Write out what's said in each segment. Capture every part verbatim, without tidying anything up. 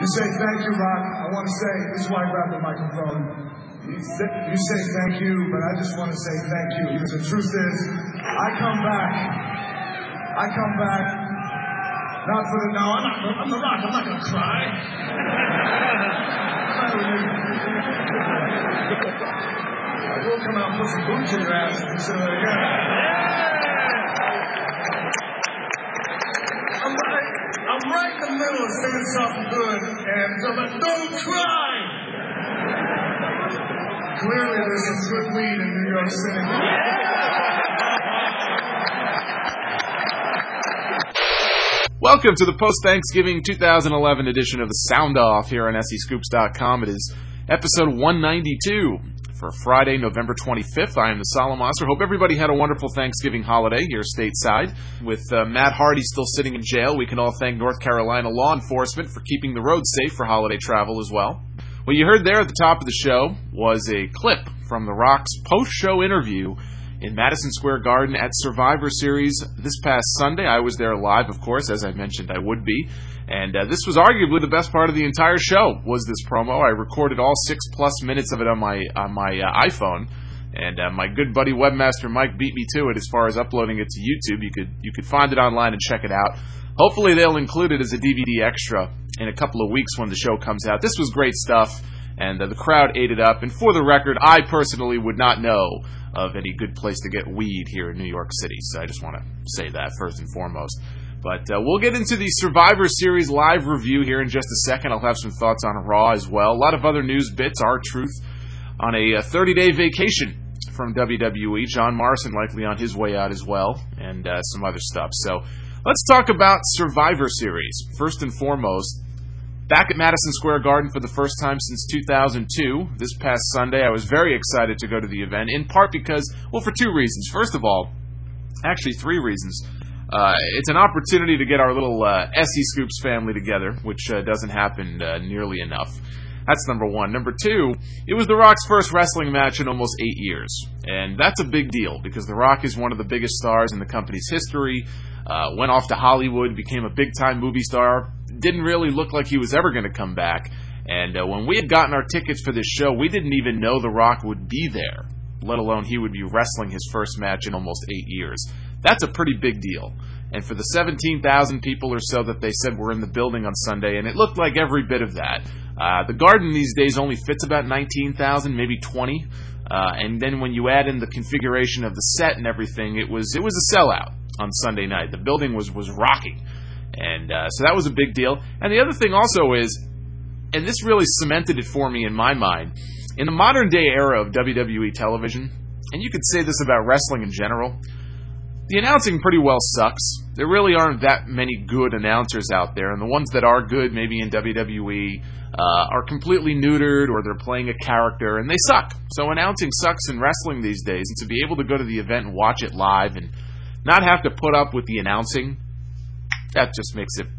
say thank you, Rock. I want to say, this is why I grabbed the microphone. You say, you say thank you, but I just want to say thank you. Because the truth is, I come back. I come back. Not for the, no, I'm not, I'm the Rock. I'm not going to cry. I will come out and put some boots in your ass if you say that again. I'm right, I'm right in the middle of saying something good, and so like, don't cry! Clearly there's some good weed in New York City. Welcome to the post-Thanksgiving two thousand eleven edition of the Sound Off here on S E Scoops dot com. It is episode one ninety-two for Friday, November twenty-fifth. I am the Solemn Monster. Hope everybody had a wonderful Thanksgiving holiday here stateside. With uh, Matt Hardy still sitting in jail, we can all thank North Carolina law enforcement for keeping the roads safe for holiday travel as well. What you heard there at the top of the show was a clip from The Rock's post-show interview in Madison Square Garden at Survivor Series this past Sunday. I was there live, of course, as I mentioned I would be. And uh, this was arguably the best part of the entire show, was this promo. I recorded all six-plus minutes of it on my on my uh, iPhone. And uh, my good buddy Webmaster Mike beat me to it as far as uploading it to YouTube. You could you could find it online and check it out. Hopefully they'll include it as a D V D extra in a couple of weeks when the show comes out. This was great stuff, and uh, the crowd ate it up. And for the record, I personally would not know of any good place to get weed here in New York City. So I just want to say that first and foremost. But uh, we'll get into the Survivor Series live review here in just a second. I'll have some thoughts on Raw as well. A lot of other news bits. R-Truth on a thirty-day vacation from W W E. John Morrison likely on his way out as well, and uh, some other stuff. So let's talk about Survivor Series. First and foremost, back at Madison Square Garden for the first time since two thousand two. This past Sunday, I was very excited to go to the event, in part because, well, for two reasons. First of all, actually three reasons. Uh, it's an opportunity to get our little uh, S E Scoops family together, which uh, doesn't happen uh, nearly enough. That's number one. Number two, it was The Rock's first wrestling match in almost eight years. And that's a big deal, because The Rock is one of the biggest stars in the company's history, uh, went off to Hollywood, became a big-time movie star, didn't really look like he was ever going to come back. And uh, when we had gotten our tickets for this show, we didn't even know The Rock would be there, let alone he would be wrestling his first match in almost eight years. That's a pretty big deal. And for the seventeen thousand people or so that they said were in the building on Sunday, and it looked like every bit of that. Uh, the Garden these days only fits about nineteen thousand, maybe twenty. Uh, and then when you add in the configuration of the set and everything, it was it was a sellout on Sunday night. The building was, was rocking. And uh, so that was a big deal. And the other thing also is, and this really cemented it for me in my mind, in the modern day era of W W E television, and you could say this about wrestling in general, the announcing pretty well sucks. There really aren't that many good announcers out there, and the ones that are good, maybe in W W E, uh, are completely neutered, or they're playing a character, and they suck. So announcing sucks in wrestling these days, and to be able to go to the event and watch it live and not have to put up with the announcing, that just makes it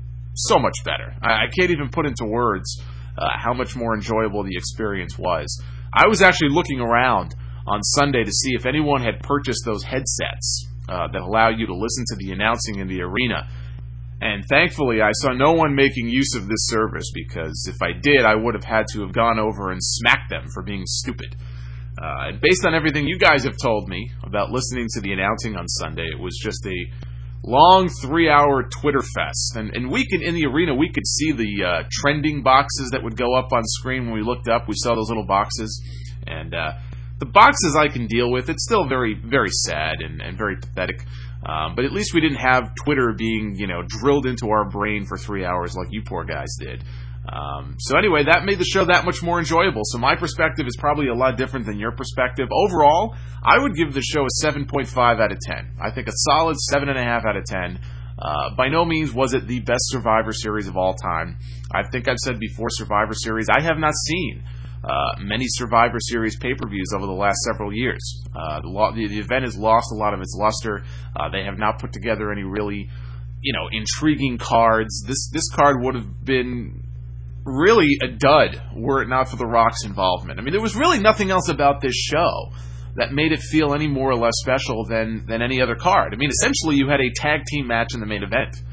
so much better. I, I can't even put into words uh, how much more enjoyable the experience was. I was actually looking around on Sunday to see if anyone had purchased those headsets Uh, that allow you to listen to the announcing in the arena. And thankfully, I saw no one making use of this service, because if I did, I would have had to have gone over and smacked them for being stupid. Uh, and based on everything you guys have told me about listening to the announcing on Sunday, it was just a long three-hour Twitter fest. And, and we could, in the arena, we could see the uh, trending boxes that would go up on screen when we looked up. We saw those little boxes. And uh, the boxes I can deal with. It's still very, very sad and, and very pathetic. Um, but at least we didn't have Twitter being, you know, drilled into our brain for three hours like you poor guys did. Um, so anyway, that made the show that much more enjoyable. So my perspective is probably a lot different than your perspective. Overall, I would give the show a seven point five out of ten. I think a solid seven point five out of ten. Uh, by no means was it the best Survivor Series of all time. I think I've said before, Survivor Series, I have not seen Uh, many Survivor Series pay-per-views over the last several years. Uh, the, lo- the, the event has lost a lot of its luster. Uh, they have not put together any really, you know, intriguing cards. This this card would have been really a dud were it not for The Rock's involvement. I mean, there was really nothing else about this show that made it feel any more or less special than, than any other card. I mean, essentially you had a tag team match in the main event.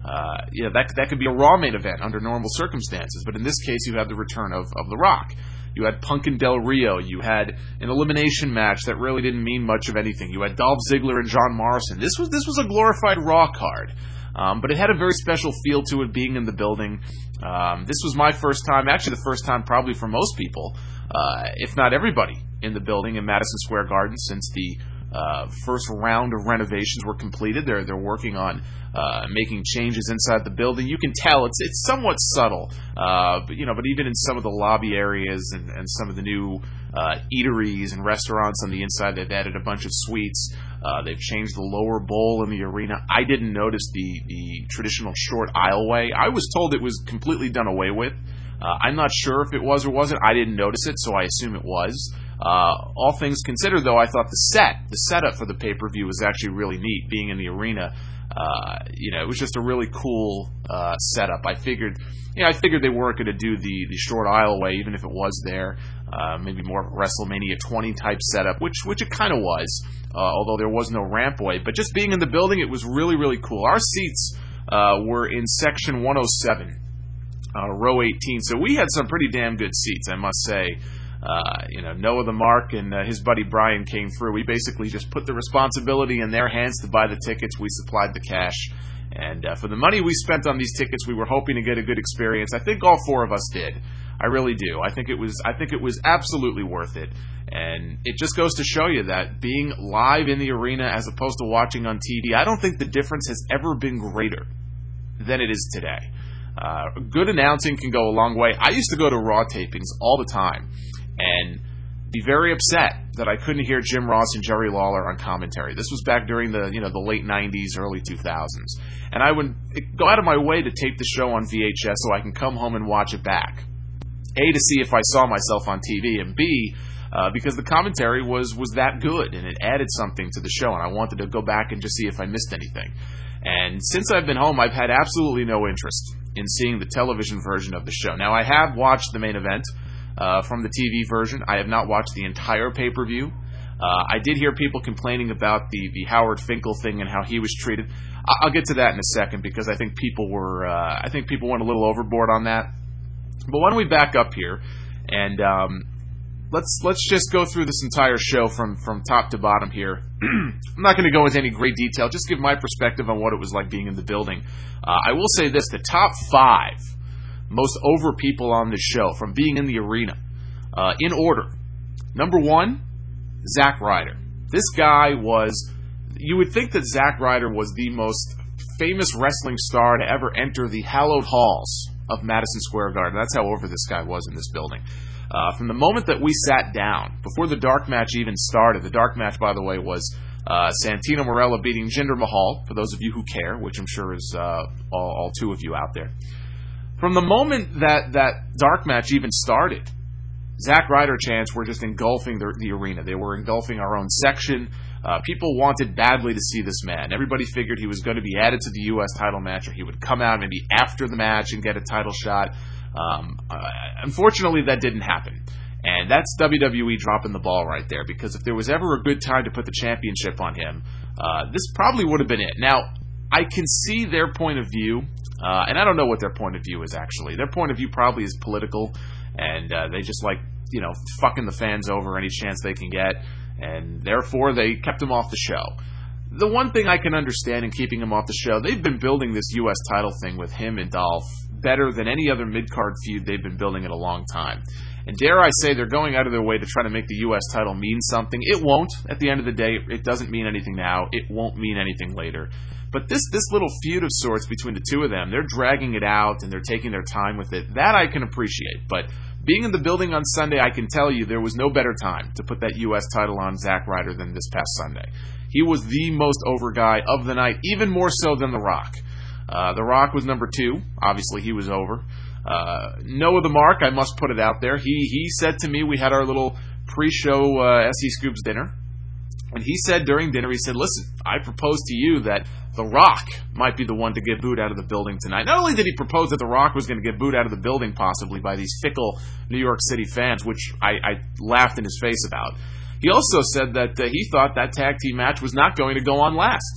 Uh, you know, that, that could be a Raw main event under normal circumstances, but in this case, you had the return of, of The Rock. You had Punk and Del Rio. You had an elimination match that really didn't mean much of anything. You had Dolph Ziggler and John Morrison. This was this was a glorified Raw card, um, but it had a very special feel to it being in the building. Um, this was my first time, actually the first time probably for most people, uh, if not everybody, in the building in Madison Square Garden since the uh, first round of renovations were completed. They're they're working on uh, making changes inside the building. You can tell it's it's somewhat subtle, uh, but you know, but even in some of the lobby areas and, and some of the new uh, eateries and restaurants on the inside, they've added a bunch of suites. Uh, they've changed the lower bowl in the arena. I didn't notice the the traditional short aisleway. I was told it was completely done away with. Uh, I'm not sure if it was or wasn't. I didn't notice it, so I assume it was. Uh, all things considered, though, I thought the set, the setup for the pay-per-view was actually really neat. Being in the arena, uh, you know, it was just a really cool uh, setup. I figured, you know, I figured they weren't going to do the the short aisleway, even if it was there. Uh, maybe more of a WrestleMania twenty type setup, which which it kind of was, uh, although there was no rampway. But just being in the building, it was really really cool. Our seats uh, were in section one oh seven. Uh, row eighteen, so we had some pretty damn good seats, I must say. Uh, you know, Noah the Mark and uh, his buddy Brian came through. We basically just put the responsibility in their hands to buy the tickets. We supplied the cash, and uh, for the money we spent on these tickets, we were hoping to get a good experience. I think all four of us did. I really do. I think it was. I think it was absolutely worth it, and it just goes to show you that being live in the arena as opposed to watching on T V, I don't think the difference has ever been greater than it is today. Uh, good announcing can go a long way. I used to go to Raw tapings all the time and be very upset that I couldn't hear Jim Ross and Jerry Lawler on commentary. This was back during the you know the late nineties, early two thousands, and I would go out of my way to tape the show on V H S so I can come home and watch it back. A, to see if I saw myself on T V, and B, uh, because the commentary was was that good and it added something to the show, and I wanted to go back and just see if I missed anything. And since I've been home, I've had absolutely no interest in seeing the television version of the show. Now, I have watched the main event uh, from the T V version. I have not watched the entire pay-per-view. Uh, I did hear people complaining about the, the Howard Finkel thing and how he was treated. I'll get to that in a second because I think people were uh, I think people went a little overboard on that. But why don't we back up here and um, let's let's just go through this entire show from, from top to bottom here. I'm not going to go into any great detail, just give my perspective on what it was like being in the building. Uh, I will say this, the top five most over people on this show from being in the arena, uh, in order. Number one, Zack Ryder. This guy was, you would think that Zack Ryder was the most famous wrestling star to ever enter the hallowed halls of Madison Square Garden. That's how over this guy was in this building. Uh, from the moment that we sat down, before the dark match even started, the dark match, by the way, was uh, Santino Marella beating Jinder Mahal, for those of you who care, which I'm sure is uh, all, all two of you out there. From the moment that that dark match even started, Zack Ryder chants were just engulfing the, the arena. They were engulfing our own section. Uh, people wanted badly to see this man. Everybody figured he was going to be added to the U S title match, or he would come out maybe after the match and get a title shot. Um, uh, unfortunately, that didn't happen. And that's W W E dropping the ball right there, because if there was ever a good time to put the championship on him, uh, this probably would have been it. Now, I can see their point of view, uh, and I don't know what their point of view is actually. Their point of view probably is political, and uh, they just like, you know, fucking the fans over any chance they can get, and therefore they kept him off the show. The one thing I can understand in keeping him off the show, they've been building this U S title thing with him and Dolph better than any other mid-card feud they've been building in a long time. And dare I say, they're going out of their way to try to make the U S title mean something. It won't. At the end of the day, it doesn't mean anything now. It won't mean anything later. But this this little feud of sorts between the two of them, they're dragging it out and they're taking their time with it. That I can appreciate. But being in the building on Sunday, I can tell you there was no better time to put that U S title on Zack Ryder than this past Sunday. He was the most over guy of the night, even more so than The Rock. Uh, the Rock was number two. Obviously, he was over. Uh, Noah the Mark, I must put it out there. He he said to me, we had our little pre-show uh, S E Scoops dinner, and he said during dinner, he said, listen, I propose to you that The Rock might be the one to get booed out of the building tonight. Not only did he propose that The Rock was going to get booed out of the building possibly by these fickle New York City fans, which I, I laughed in his face about, he also said that uh, he thought that tag team match was not going to go on last.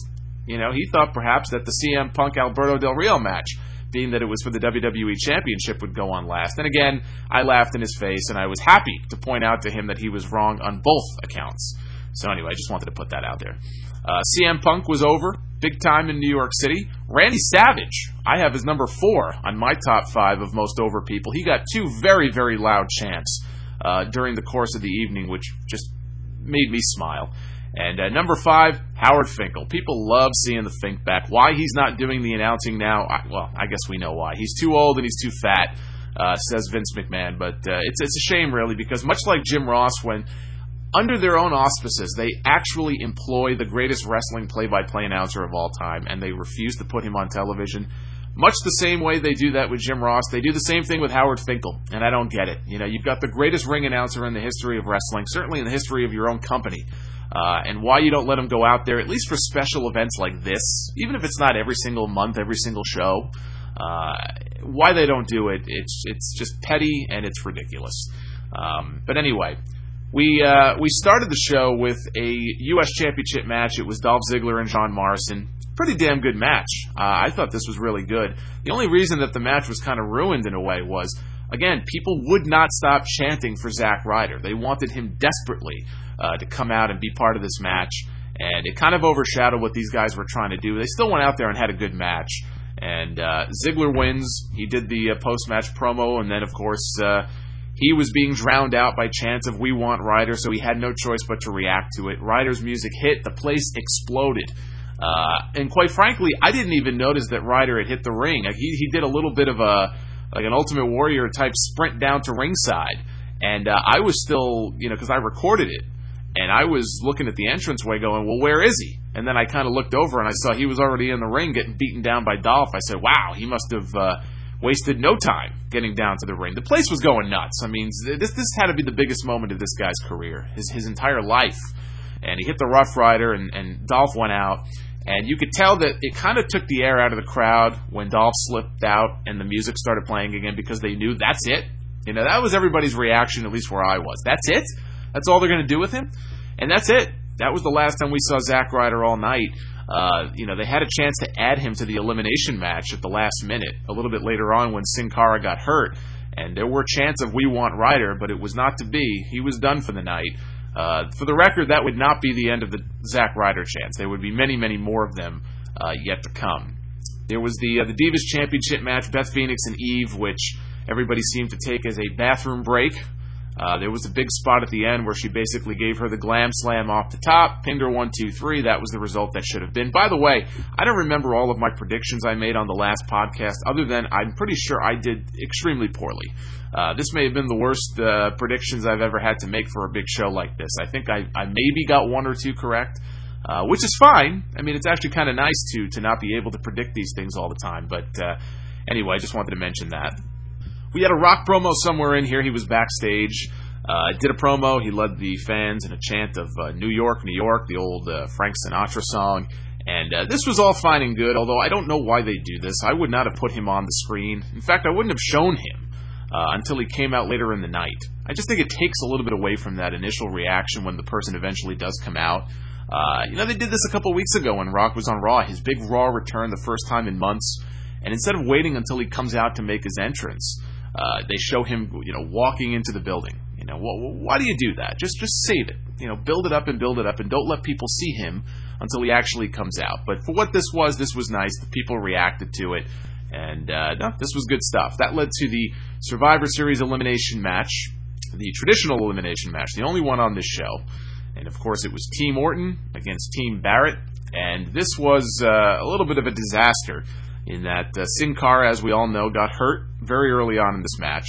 You know, he thought perhaps that the C M Punk Alberto Del Rio match, being that it was for the W W E Championship, would go on last. And again, I laughed in his face, and I was happy to point out to him that he was wrong on both accounts. So anyway, I just wanted to put that out there. Uh, C M Punk was over, big time in New York City. Randy Savage, I have his number four on my top five of most over people. He got two very, very loud chants uh, during the course of the evening, which just made me smile. And uh, number five, Howard Finkel. People love seeing the Fink back. Why he's not doing the announcing now, I, well, I guess we know why. He's too old and he's too fat, uh, says Vince McMahon. But uh, it's it's a shame, really, because much like Jim Ross, when under their own auspices, they actually employ the greatest wrestling play-by-play announcer of all time, and they refuse to put him on television. Much the same way they do that with Jim Ross, they do the same thing with Howard Finkel, and I don't get it. You know, you've got the greatest ring announcer in the history of wrestling, certainly in the history of your own company, uh, and why you don't let him go out there, at least for special events like this, even if it's not every single month, every single show, uh, why they don't do it, it's it's just petty and it's ridiculous. Um, but anyway, We uh, we started the show with a U S Championship match. It was Dolph Ziggler and John Morrison. Pretty damn good match. Uh, I thought this was really good. The only reason that the match was kind of ruined in a way was, again, people would not stop chanting for Zack Ryder. They wanted him desperately uh, to come out and be part of this match, and it kind of overshadowed what these guys were trying to do. They still went out there and had a good match, and uh, Ziggler wins. He did the uh, post-match promo, and then, of course, uh, he was being drowned out by chants of "We Want Ryder," so he had no choice but to react to it. Ryder's music hit. The place exploded. Uh, and quite frankly, I didn't even notice that Ryder had hit the ring. He, he did a little bit of a, like an Ultimate Warrior type sprint down to ringside. And uh, I was still, you know, because I recorded it, and I was looking at the entranceway going, well, where is he? And then I kind of looked over and I saw he was already in the ring getting beaten down by Dolph. I said, wow, he must have uh, wasted no time getting down to the ring. The place was going nuts. I mean, this this had to be the biggest moment of this guy's career, his his entire life. And he hit the Rough Rider, and, and Dolph went out. And you could tell that it kind of took the air out of the crowd when Dolph slipped out and the music started playing again, because they knew that's it. You know, that was everybody's reaction, at least where I was. That's it? That's all they're going to do with him? And that's it. That was the last time we saw Zack Ryder all night. Uh, you know, they had a chance to add him to the elimination match at the last minute, a little bit later on when Sin Cara got hurt. And there were chants of "We Want Ryder," but it was not to be. He was done for the night. Uh, for the record, that would not be the end of the Zack Ryder chants. There would be many, many more of them uh, yet to come. There was the uh, the Divas Championship match, Beth Phoenix and Eve, which everybody seemed to take as a bathroom break. Uh, there was a big spot at the end where she basically gave her the glam slam off the top, pinned her one, two, three. That was the result that should have been. By the way, I don't remember all of my predictions I made on the last podcast, other than I'm pretty sure I did extremely poorly. Uh, this may have been the worst uh, predictions I've ever had to make for a big show like this. I think I, I maybe got one or two correct, uh, which is fine. I mean, it's actually kind of nice to to not be able to predict these things all the time. But uh, anyway, I just wanted to mention that. We had a Rock promo somewhere in here. He was backstage, uh, did a promo. He led the fans in a chant of uh, New York, New York, the old uh, Frank Sinatra song. And uh, this was all fine and good, although I don't know why they do this. I would not have put him on the screen. In fact, I wouldn't have shown him uh, until he came out later in the night. I just think it takes a little bit away from that initial reaction when the person eventually does come out. Uh, you know, they did this a couple weeks ago when Rock was on Raw, his big Raw return, the first time in months. And instead of waiting until he comes out to make his entrance, Uh, they show him, you know, walking into the building. You know, wh- why do you do that? Just, just save it. You know, build it up and build it up, and don't let people see him until he actually comes out. But for what this was, this was nice. The people reacted to it, and uh, no, this was good stuff. That led to the Survivor Series elimination match, the traditional elimination match, the only one on this show. And of course, it was Team Orton against Team Barrett, and this was uh, a little bit of a disaster, in that uh, Sin Cara, as we all know, got hurt very early on in this match.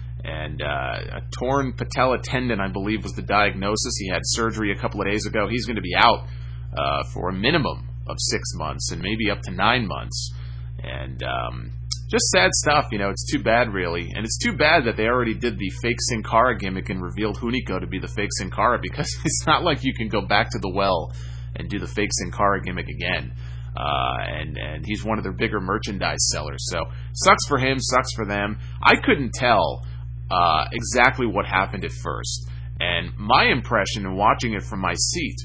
And uh, a torn patella tendon, I believe, was the diagnosis. He had surgery a couple of days ago. He's going to be out uh, for a minimum of six months and maybe up to nine months. And um, just sad stuff, you know. It's too bad, really. And it's too bad that they already did the fake Sin Cara gimmick and revealed Hunico to be the fake Sin Cara, because it's not like you can go back to the well and do the fake Sin Cara gimmick again. Uh, and, and he's one of their bigger merchandise sellers. So, sucks for him, sucks for them. I couldn't tell uh, exactly what happened at first. And my impression in watching it from my seat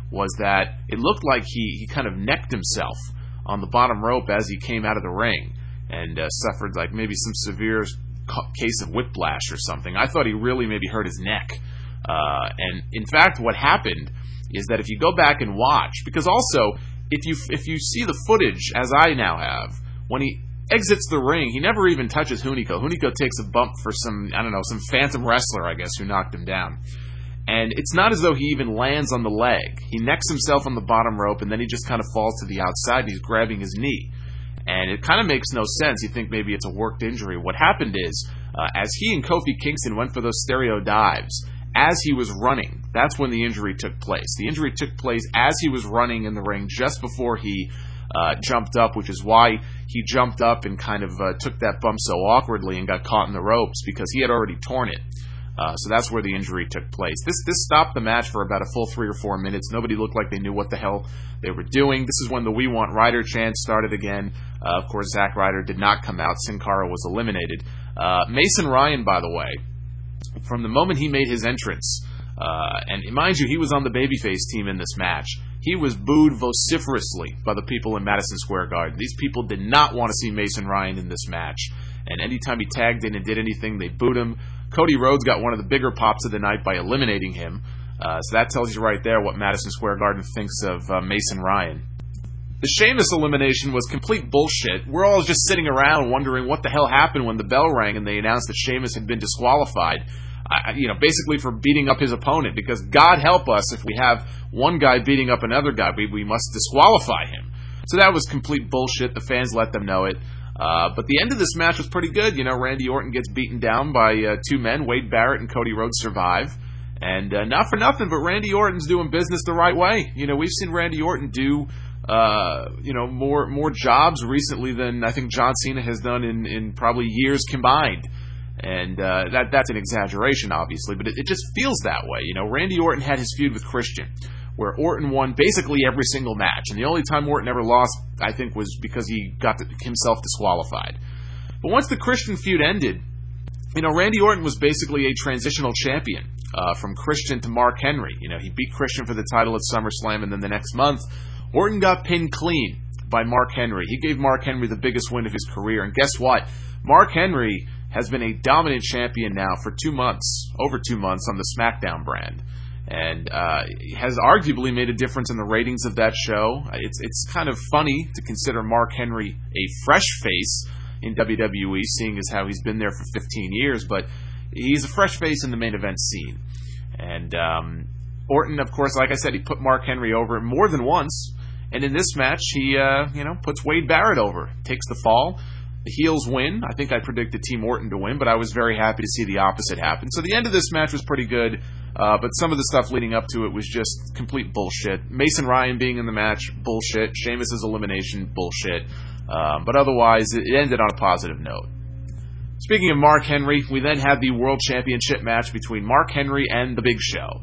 was that it looked like he, he kind of necked himself on the bottom rope as he came out of the ring and uh, suffered like maybe some severe case of whiplash or something. I thought he really maybe hurt his neck. Uh, and in fact, what happened is that if you go back and watch, because also if you if you see the footage, as I now have, when he exits the ring, he never even touches Hunico. Hunico takes a bump for some, I don't know, some phantom wrestler, I guess, who knocked him down. And it's not as though he even lands on the leg. He necks himself on the bottom rope, and then he just kind of falls to the outside, and he's grabbing his knee. And it kind of makes no sense. You think maybe it's a worked injury. What happened is, uh, as he and Kofi Kingston went for those stereo dives, as he was running, that's when the injury took place. The injury took place as he was running in the ring, just before he uh, jumped up, which is why he jumped up and kind of uh, took that bump so awkwardly and got caught in the ropes, because he had already torn it. Uh, so that's where the injury took place. This this stopped the match for about a full three or four minutes. Nobody looked like they knew what the hell they were doing. This is when the We Want Ryder chant started again. Uh, of course, Zack Ryder did not come out. Sin Cara was eliminated. Uh, Mason Ryan, by the way, from the moment he made his entrance, uh, and mind you, he was on the babyface team in this match, he was booed vociferously by the people in Madison Square Garden. These people did not want to see Mason Ryan in this match. And anytime he tagged in and did anything, they booed him. Cody Rhodes got one of the bigger pops of the night by eliminating him. Uh, so that tells you right there what Madison Square Garden thinks of uh, Mason Ryan. The Sheamus elimination was complete bullshit. We're all just sitting around wondering what the hell happened when the bell rang and they announced that Sheamus had been disqualified. I, you know, basically for beating up his opponent, because God help us if we have one guy beating up another guy, we, we must disqualify him. So that was complete bullshit. The fans let them know it. Uh, but the end of this match was pretty good. You know, Randy Orton gets beaten down by uh, two men. Wade Barrett and Cody Rhodes survive. And uh, not for nothing, but Randy Orton's doing business the right way. You know, we've seen Randy Orton do, uh, you know, more more jobs recently than I think John Cena has done in, in probably years combined. And uh, that that's an exaggeration, obviously, but it, it just feels that way. You know, Randy Orton had his feud with Christian, where Orton won basically every single match. And the only time Orton ever lost, I think, was because he got himself disqualified. But once the Christian feud ended, you know, Randy Orton was basically a transitional champion uh, from Christian to Mark Henry. You know, he beat Christian for the title at SummerSlam, and then the next month, Orton got pinned clean by Mark Henry. He gave Mark Henry the biggest win of his career. And guess what? Mark Henry has been a dominant champion now for two months, over two months on the SmackDown brand. And uh, has arguably made a difference in the ratings of that show. It's it's kind of funny to consider Mark Henry a fresh face in W W E, seeing as how he's been there for fifteen years, but he's a fresh face in the main event scene. And um, Orton, of course, like I said, he put Mark Henry over more than once, and in this match, he uh, you know puts Wade Barrett over, takes the fall. The heels win. I think I predicted Team Orton to win, but I was very happy to see the opposite happen. So the end of this match was pretty good, uh, but some of the stuff leading up to it was just complete bullshit. Mason Ryan being in the match, bullshit. Sheamus' elimination, bullshit. Um, but otherwise, it ended on a positive note. Speaking of Mark Henry, we then had the World Championship match between Mark Henry and The Big Show.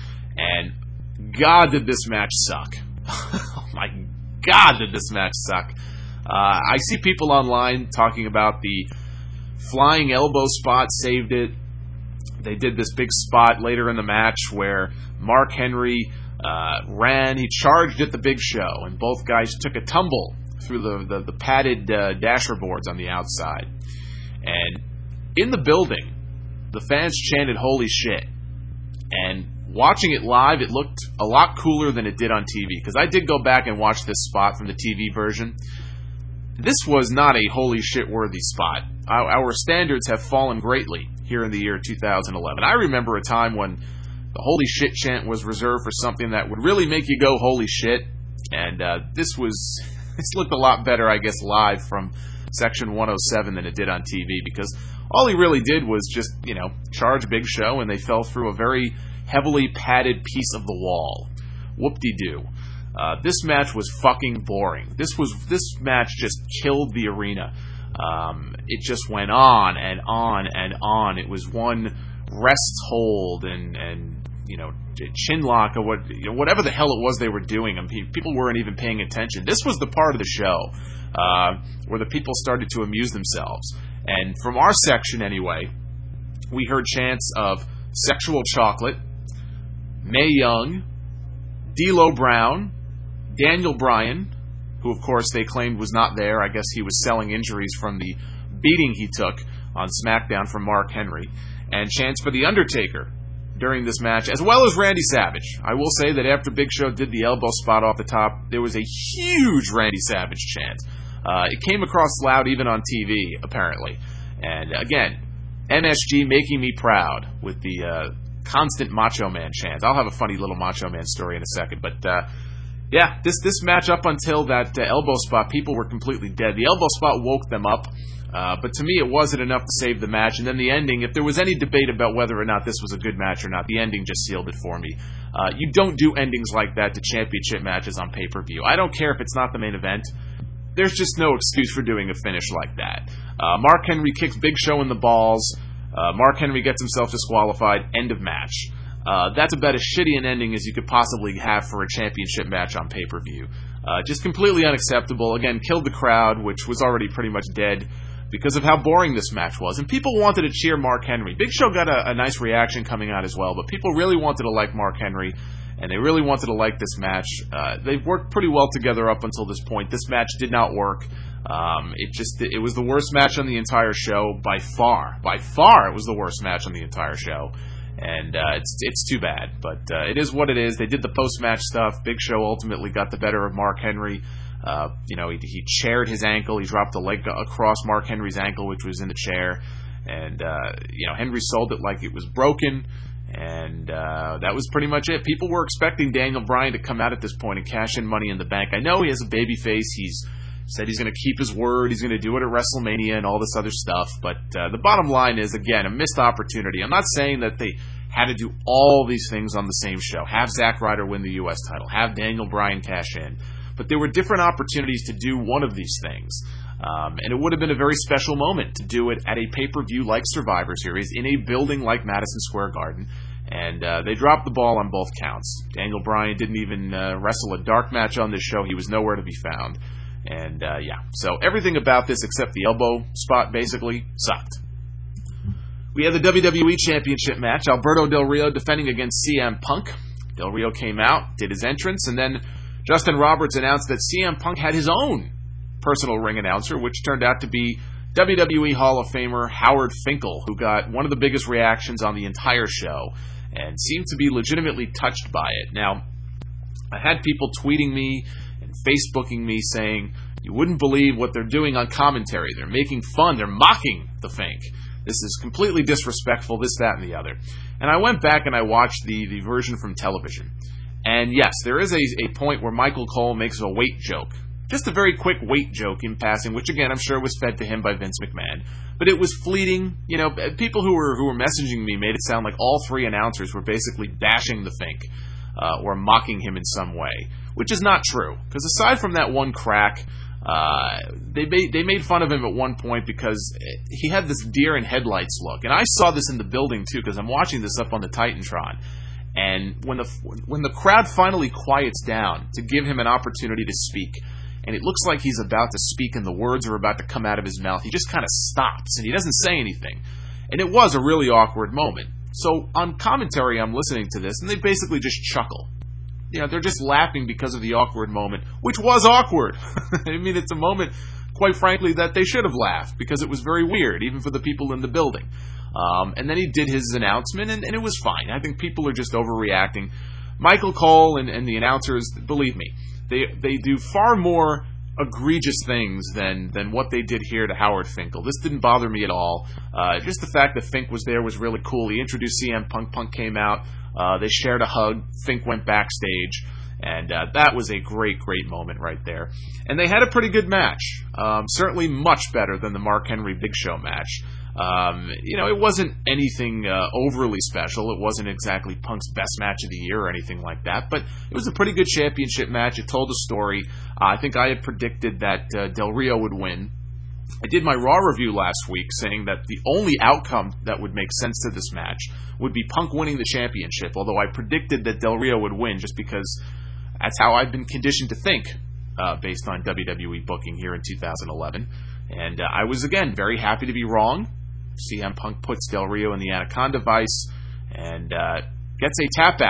And God, did this match suck. Oh my God, did this match suck. Uh, I see people online talking about the flying elbow spot saved it. They did this big spot later in the match where Mark Henry uh, ran, he charged at the Big Show, and both guys took a tumble through the, the, the padded uh, dasher boards on the outside. And in the building, the fans chanted, "Holy shit." And watching it live, it looked a lot cooler than it did on T V, because I did go back and watch this spot from the T V version. This was not a holy shit worthy spot. Our, our standards have fallen greatly here in the year two thousand eleven. I remember a time when the holy shit chant was reserved for something that would really make you go holy shit. And uh, this was, this looked a lot better, I guess, live from Section one oh seven than it did on T V, because all he really did was just, you know, charge Big Show, and they fell through a very heavily padded piece of the wall. Whoop-de-doo. Uh, this match was fucking boring. This was this match just killed the arena. Um, it just went on and on and on. It was one rest hold and and you know chin lock or what you know, whatever the hell it was they were doing. I mean, people weren't even paying attention. This was the part of the show uh, where the people started to amuse themselves. And from our section anyway, we heard chants of "Sexual Chocolate," "Mae Young," D'Lo Brown, Daniel Bryan, who of course they claimed was not there. I guess he was selling injuries from the beating he took on SmackDown from Mark Henry, and chants for The Undertaker during this match, as well as Randy Savage. I will say that after Big Show did the elbow spot off the top, there was a huge Randy Savage chant. Uh, it came across loud even on T V, apparently. And again, M S G making me proud with the uh, constant Macho Man chant. I'll have a funny little Macho Man story in a second, but uh, yeah, this this match up until that uh, elbow spot, people were completely dead. The elbow spot woke them up, uh, but to me it wasn't enough to save the match. And then the ending, if there was any debate about whether or not this was a good match or not, the ending just sealed it for me. Uh, you don't do endings like that to championship matches on pay-per-view. I don't care if it's not the main event. There's just no excuse for doing a finish like that. Uh, Mark Henry kicks Big Show in the balls. Uh, Mark Henry gets himself disqualified. End of match. Uh, that's about as shitty an ending as you could possibly have for a championship match on pay-per-view. Uh, just completely unacceptable. Again, killed the crowd, which was already pretty much dead because of how boring this match was. And people wanted to cheer Mark Henry. Big Show got a, a nice reaction coming out as well, but people really wanted to like Mark Henry, and they really wanted to like this match. Uh, they've worked pretty well together up until this point. This match did not work. Um, it just it was the worst match on the entire show by far. By far, it was the worst match on the entire show. And uh, it's it's too bad, but uh, it is what it is. They did the post-match stuff. Big Show ultimately got the better of Mark Henry. Uh, you know, he, he chaired his ankle. He dropped a leg across Mark Henry's ankle, which was in the chair. And, uh, you know, Henry sold it like it was broken. And uh, that was pretty much it. People were expecting Daniel Bryan to come out at this point and cash in Money in the Bank. I know he has a baby face. He's said he's going to keep his word. He's going to do it at WrestleMania and all this other stuff. But uh, the bottom line is, again, a missed opportunity. I'm not saying that they had to do all these things on the same show. Have Zack Ryder win the U S title. Have Daniel Bryan cash in. But there were different opportunities to do one of these things. Um, and it would have been a very special moment to do it at a pay-per-view like Survivor Series in a building like Madison Square Garden. And uh, they dropped the ball on both counts. Daniel Bryan didn't even uh, wrestle a dark match on this show. He was nowhere to be found. And, uh, yeah, so everything about this except the elbow spot basically sucked. We had the W W E Championship match. Alberto Del Rio defending against C M Punk. Del Rio came out, did his entrance, and then Justin Roberts announced that C M Punk had his own personal ring announcer, which turned out to be W W E Hall of Famer Howard Finkel, who got one of the biggest reactions on the entire show and seemed to be legitimately touched by it. Now, I had people tweeting me and Facebooking me saying, you wouldn't believe what they're doing on commentary. They're making fun. They're mocking the Fink. This is completely disrespectful, this, that, and the other. And I went back and I watched the, the version from television. And yes, there is a, a point where Michael Cole makes a weight joke. Just a very quick weight joke in passing, which again I'm sure was fed to him by Vince McMahon. But it was fleeting. You know, people who were who were messaging me made it sound like all three announcers were basically bashing the Fink uh, or mocking him in some way, which is not true. Because aside from that one crack, uh, they made they made fun of him at one point because he had this deer in headlights look, and I saw this in the building too because I'm watching this up on the Titantron. And when the when the crowd finally quiets down to give him an opportunity to speak, and it looks like he's about to speak and the words are about to come out of his mouth, he just kind of stops and he doesn't say anything. And it was a really awkward moment. So on commentary, I'm listening to this, and they basically just chuckle. You know, they're just laughing because of the awkward moment, which was awkward. I mean, it's a moment, quite frankly, that they should have laughed because it was very weird, even for the people in the building. Um, and then he did his announcement, and, and it was fine. I think people are just overreacting. Michael Cole and, and the announcers, believe me, they they do far more egregious things than, than what they did here to Howard Finkel. This didn't bother me at all. Uh, just the fact that Fink was there was really cool. He introduced C M Punk. Punk came out. Uh, they shared a hug. Fink went backstage. And uh, that was a great, great moment right there. And they had a pretty good match. Um, certainly much better than the Mark Henry Big Show match. Um, you know, it wasn't anything uh, overly special. It wasn't exactly Punk's best match of the year or anything like that. But it was a pretty good championship match. It told a story. Uh, I think I had predicted that uh, Del Rio would win. I did my Raw review last week saying that the only outcome that would make sense to this match would be Punk winning the championship, although I predicted that Del Rio would win just because that's how I've been conditioned to think uh, based on W W E booking here in two thousand eleven. And uh, I was, again, very happy to be wrong. C M Punk puts Del Rio in the Anaconda Vice and uh, gets a tap out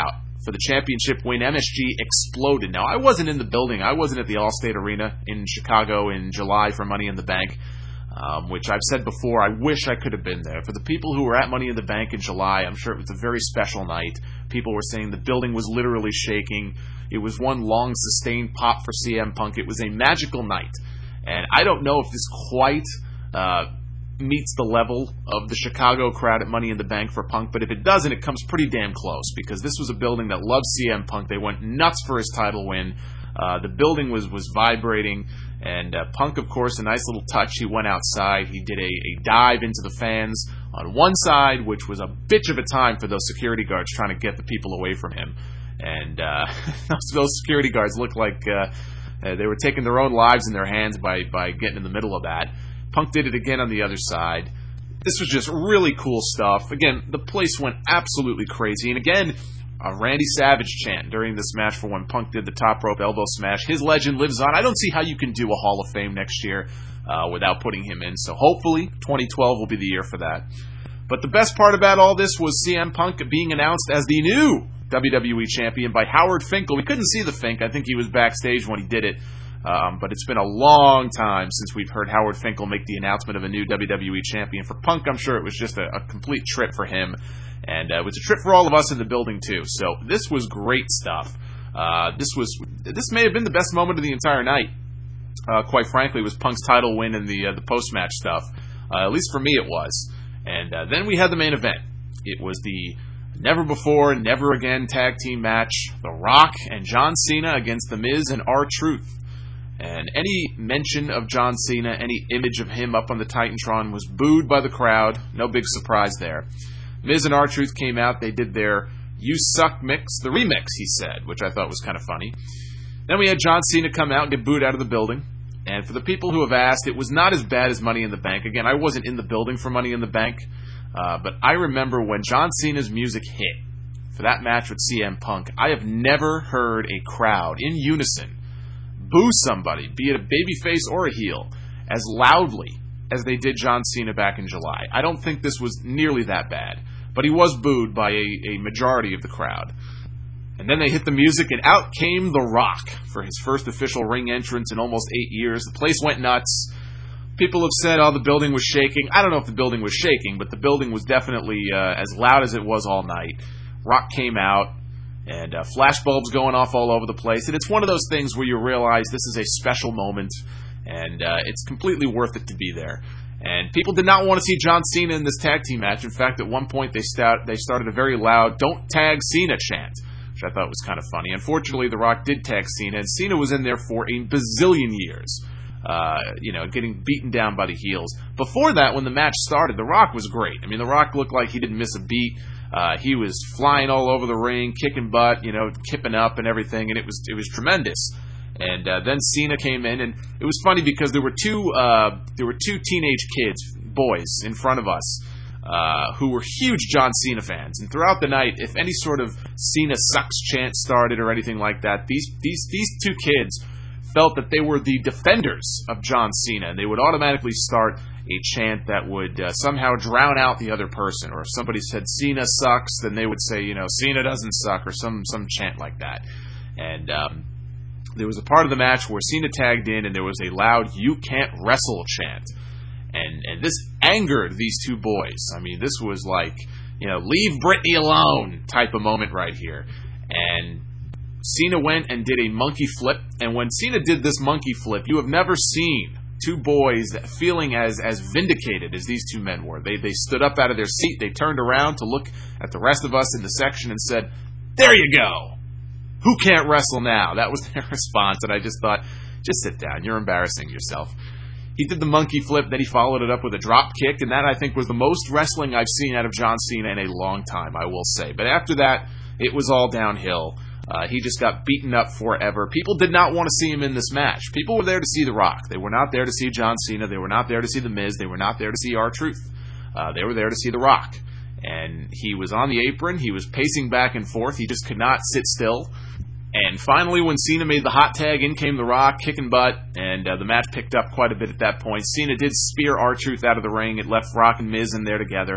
for the championship win. M S G exploded. Now, I wasn't in the building. I wasn't at the Allstate Arena in Chicago in July for Money in the Bank, um, which I've said before, I wish I could have been there. For the people who were at Money in the Bank in July, I'm sure it was a very special night. People were saying the building was literally shaking. It was one long, sustained pop for C M Punk. It was a magical night. And I don't know if this quite uh, meets the level of the Chicago crowd at Money in the Bank for Punk, but if it doesn't, it comes pretty damn close, because this was a building that loved C M Punk. They went nuts for his title win. Uh, the building was, was vibrating, and uh, Punk, of course, a nice little touch. He went outside. He did a, a dive into the fans on one side, which was a bitch of a time for those security guards trying to get the people away from him. And uh, those, those security guards looked like uh, uh, they were taking their own lives in their hands by, by getting in the middle of that. Punk did it again on the other side. This was just really cool stuff. Again, the place went absolutely crazy. And again, a Randy Savage chant during this match for when Punk did the top rope elbow smash. His legend lives on. I don't see how you can do a Hall of Fame next year uh, without putting him in. So hopefully twenty twelve will be the year for that. But the best part about all this was C M Punk being announced as the new W W E champion by Howard Finkel. We couldn't see the Fink. I think he was backstage when he did it. Um, but it's been a long time since we've heard Howard Finkel make the announcement of a new W W E champion. For Punk, I'm sure it was just a, a complete trip for him. And uh, it was a trip for all of us in the building, too. So this was great stuff. Uh, this was this may have been the best moment of the entire night. Uh, quite frankly, was Punk's title win and the, uh, the post-match stuff. Uh, at least for me it was. And uh, then we had the main event. It was the never before, never again tag team match. The Rock and John Cena against The Miz and R-Truth. And any mention of John Cena, any image of him up on the Titantron was booed by the crowd. No big surprise there. Miz and R-Truth came out. They did their You Suck mix, the remix, he said, which I thought was kind of funny. Then we had John Cena come out and get booed out of the building. And for the people who have asked, it was not as bad as Money in the Bank. Again, I wasn't in the building for Money in the Bank. Uh, but I remember when John Cena's music hit for that match with C M Punk, I have never heard a crowd in unison boo somebody, be it a babyface or a heel, as loudly as they did John Cena back in July. I don't think this was nearly that bad, but he was booed by a, a majority of the crowd. And then they hit the music, and out came The Rock for his first official ring entrance in almost eight years. The place went nuts. People have said, oh, the building was shaking. I don't know if the building was shaking, but the building was definitely uh, as loud as it was all night. Rock came out. And uh, flashbulbs going off all over the place. And it's one of those things where you realize this is a special moment, and uh, it's completely worth it to be there. And people did not want to see John Cena in this tag team match. In fact, at one point they, start, they started a very loud, don't tag Cena chant, which I thought was kind of funny. Unfortunately, The Rock did tag Cena, and Cena was in there for a bazillion years, uh, you know, getting beaten down by the heels. Before that, when the match started, The Rock was great. I mean, The Rock looked like he didn't miss a beat. Uh, he was flying all over the ring, kicking butt, you know, kipping up and everything, and it was it was tremendous. And uh, then Cena came in, and it was funny because there were two uh, there were two teenage kids, boys, in front of us uh, who were huge John Cena fans. And throughout the night, if any sort of Cena sucks chant started or anything like that, these these these two kids felt that they were the defenders of John Cena, and they would automatically start a chant that would uh, somehow drown out the other person. Or if somebody said Cena sucks, then they would say, you know, Cena doesn't suck, or some some chant like that. And um, there was a part of the match where Cena tagged in, and there was a loud "You can't wrestle" chant, and and this angered these two boys. I mean, this was like, you know, leave Britney alone type of moment right here. And Cena went and did a monkey flip, and when Cena did this monkey flip, you have never seen two boys feeling as as vindicated as these two men were. They they stood up out of their seat, they turned around to look at the rest of us in the section and said, "There you go! Who can't wrestle now?" That was their response, and I just thought, just sit down, you're embarrassing yourself. He did the monkey flip, then he followed it up with a drop kick, and that, I think, was the most wrestling I've seen out of John Cena in a long time, I will say. But after that, it was all downhill. Uh, he just got beaten up forever. People did not want to see him in this match. People were there to see The Rock. They were not there to see John Cena. They were not there to see The Miz. They were not there to see R-Truth. Uh, they were there to see The Rock. And he was on the apron. He was pacing back and forth. He just could not sit still. And finally, when Cena made the hot tag, in came The Rock, kicking butt, and uh, the match picked up quite a bit at that point. Cena did spear R-Truth out of the ring. It left Rock and Miz in there together.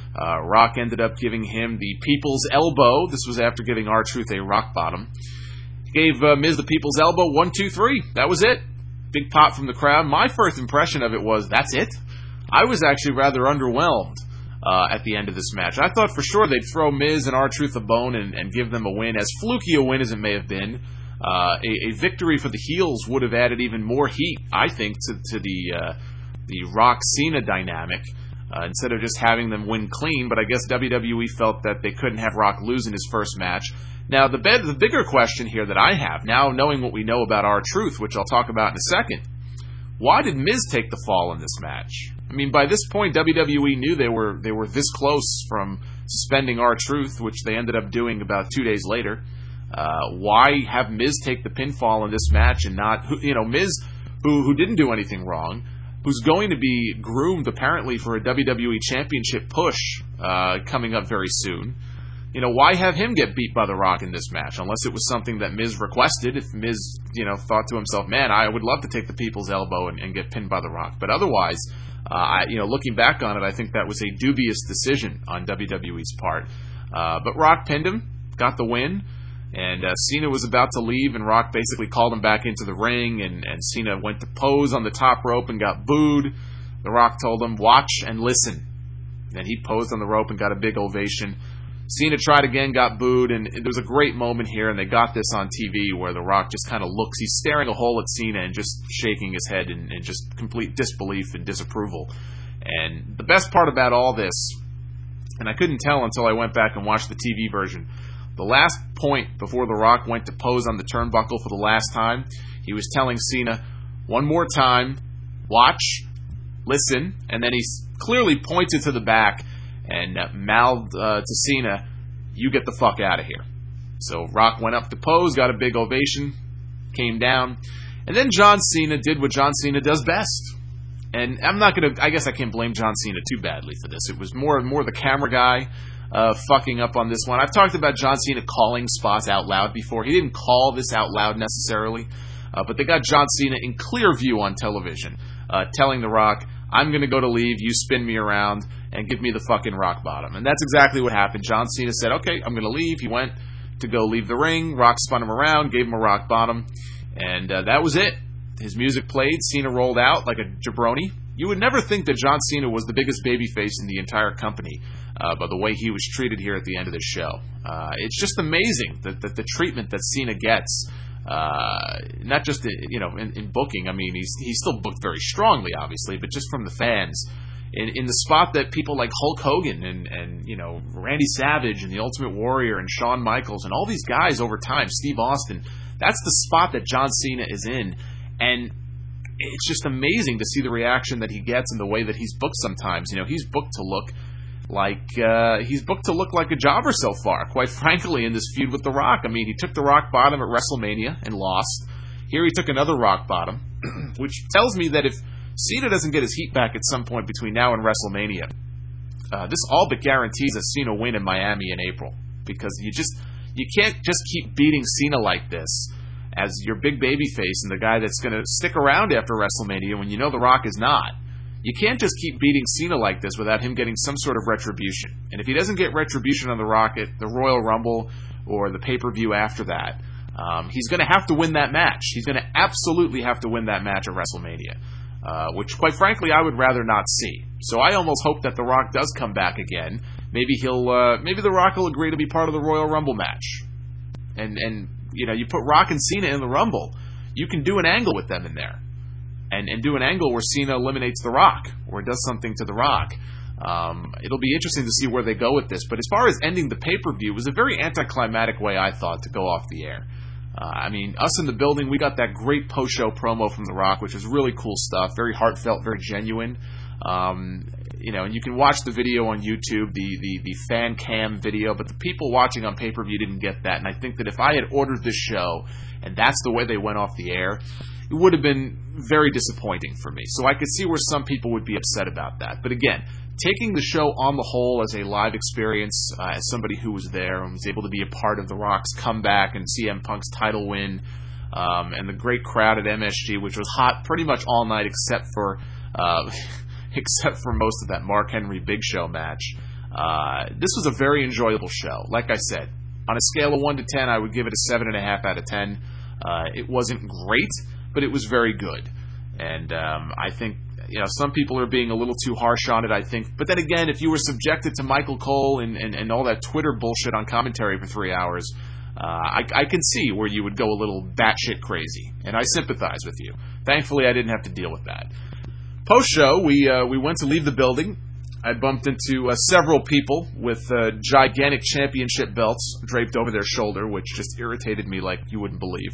Uh, Rock ended up giving him the People's Elbow. This was after giving R-Truth a rock bottom. He gave uh, Miz the People's Elbow, one, two, three. That was it. Big pop from the crowd. My first impression of it was, that's it? I was actually rather underwhelmed uh, at the end of this match. I thought for sure they'd throw Miz and R-Truth a bone and, and give them a win. As fluky a win as it may have been, uh, a, a victory for the heels would have added even more heat, I think, to, to the, uh, the Rock-Cena dynamic. Uh, instead of just having them win clean, but I guess W W E felt that they couldn't have Rock lose in his first match. Now, the be- the bigger question here that I have, now knowing what we know about R-Truth, which I'll talk about in a second, why did Miz take the fall in this match? I mean, by this point, W W E knew they were they were this close from suspending R-Truth, which they ended up doing about two days later. Uh, why have Miz take the pinfall in this match and not, you know, Miz, who who didn't do anything wrong, who's going to be groomed, apparently, for a W W E Championship push uh, coming up very soon. You know, why have him get beat by The Rock in this match? Unless it was something that Miz requested. If Miz, you know, thought to himself, man, I would love to take the People's Elbow and, and get pinned by The Rock. But otherwise, uh, I, you know, looking back on it, I think that was a dubious decision on W W E's part. Uh, but Rock pinned him, got the win. And uh, Cena was about to leave, and Rock basically called him back into the ring, and, and Cena went to pose on the top rope and got booed. The Rock told him, watch and listen. And he posed on the rope and got a big ovation. Cena tried again, got booed, and there was a great moment here, and they got this on T V where The Rock just kind of looks, he's staring a hole at Cena and just shaking his head in, in just complete disbelief and disapproval. And the best part about all this, and I couldn't tell until I went back and watched the T V version, the last point before The Rock went to pose on the turnbuckle for the last time, he was telling Cena, one more time, watch, listen, and then he clearly pointed to the back and uh, mouthed uh, to Cena, you get the fuck out of here. So Rock went up to pose, got a big ovation, came down, and then John Cena did what John Cena does best. And I'm not going to, I guess I can't blame John Cena too badly for this. It was more, more the camera guy Uh, fucking up on this one. I've talked about John Cena calling spots out loud before. He didn't call this out loud necessarily, uh, but they got John Cena in clear view on television, uh, telling The Rock, I'm going to go to leave, you spin me around, and give me the fucking rock bottom. And that's exactly what happened. John Cena said, okay, I'm going to leave. He went to go leave the ring. Rock spun him around, gave him a rock bottom, and uh, that was it. His music played. Cena rolled out like a jabroni. You would never think that John Cena was the biggest babyface in the entire company uh, by the way he was treated here at the end of the show. Uh, it's just amazing that, that the treatment that Cena gets, uh, not just you know in, in booking. I mean, he's he's still booked very strongly, obviously, but just from the fans. In, in the spot that people like Hulk Hogan and, and you know Randy Savage and the Ultimate Warrior and Shawn Michaels and all these guys over time, Steve Austin, that's the spot that John Cena is in. And it's just amazing to see the reaction that he gets and the way that he's booked sometimes. You know, he's booked to look like uh, he's booked to look like a jobber so far, quite frankly, in this feud with The Rock. I mean, he took the rock bottom at WrestleMania and lost. Here he took another rock bottom, which tells me that if Cena doesn't get his heat back at some point between now and WrestleMania, uh, this all but guarantees a Cena win in Miami in April. Because you just you can't just keep beating Cena like this as your big baby face and the guy that's going to stick around after WrestleMania when you know The Rock is not. You can't just keep beating Cena like this without him getting some sort of retribution. And if he doesn't get retribution on The Rock at the Royal Rumble or the pay-per-view after that, um, he's going to have to win that match. He's going to absolutely have to win that match at WrestleMania, uh, which, quite frankly, I would rather not see. So I almost hope that The Rock does come back again. Maybe he'll, uh, maybe The Rock will agree to be part of the Royal Rumble match. And, and, you know, you put Rock and Cena in the Rumble, you can do an angle with them in there. And, and do an angle where Cena eliminates The Rock, or does something to The Rock. Um, it'll be interesting to see where they go with this. But as far as ending the pay-per-view, it was a very anticlimactic way, I thought, to go off the air. Uh, I mean, us in the building, we got that great post-show promo from The Rock, which was really cool stuff, very heartfelt, very genuine. Um, you know, and you can watch the video on YouTube, the, the, the fan cam video, but the people watching on pay-per-view didn't get that. And I think that if I had ordered this show, and that's the way they went off the air, it would have been very disappointing for me. So I could see where some people would be upset about that. But again, taking the show on the whole as a live experience, uh, as somebody who was there and was able to be a part of The Rock's comeback and C M Punk's title win, um, and the great crowd at M S G, which was hot pretty much all night except for uh, except for most of that Mark Henry Big Show match. Uh, this was a very enjoyable show. Like I said, on a scale of one to ten, I would give it a seven point five out of ten. Uh, it wasn't great, but it was very good. And um, I think, you know, some people are being a little too harsh on it, I think. But then again, if you were subjected to Michael Cole and, and, and all that Twitter bullshit on commentary for three hours, uh, I, I can see where you would go a little batshit crazy. And I sympathize with you. Thankfully, I didn't have to deal with that. Post-show, we uh, we went to leave the building. I bumped into uh, several people with uh, gigantic championship belts draped over their shoulder, which just irritated me like you wouldn't believe.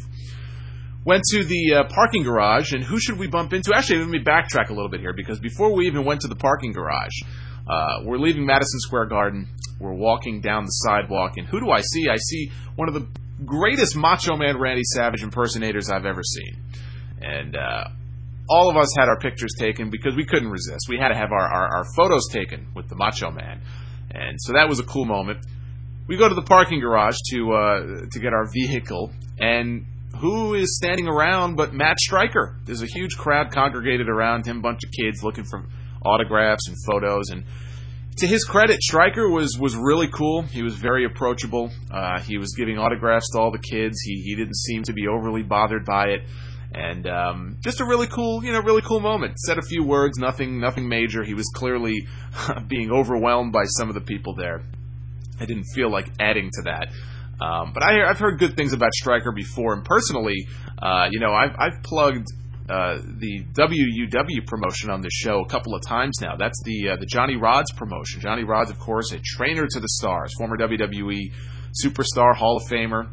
Went to the uh, parking garage, and who should we bump into? Actually, let me backtrack a little bit here, because before we even went to the parking garage, uh, we're leaving Madison Square Garden. We're walking down the sidewalk, and who do I see? I see one of the greatest Macho Man Randy Savage impersonators I've ever seen. And uh, all of us had our pictures taken because we couldn't resist. We had to have our, our, our photos taken with the Macho Man. And so that was a cool moment. We go to the parking garage to uh, to get our vehicle, and who is standing around but Matt Striker? There's a huge crowd congregated around him, a bunch of kids looking for autographs and photos. And to his credit, Striker was, was really cool. He was very approachable. Uh, he was giving autographs to all the kids. He he didn't seem to be overly bothered by it. And um, just a really cool, you know, really cool moment. Said a few words, nothing nothing major. He was clearly being overwhelmed by some of the people there. I didn't feel like adding to that. Um, but I, I've heard good things about Striker before, and personally, uh, you know, I've, I've plugged uh, the W U W promotion on this show a couple of times now. That's the uh, the Johnny Rodz promotion. Johnny Rodz, of course, a trainer to the stars, former W W E superstar, Hall of Famer,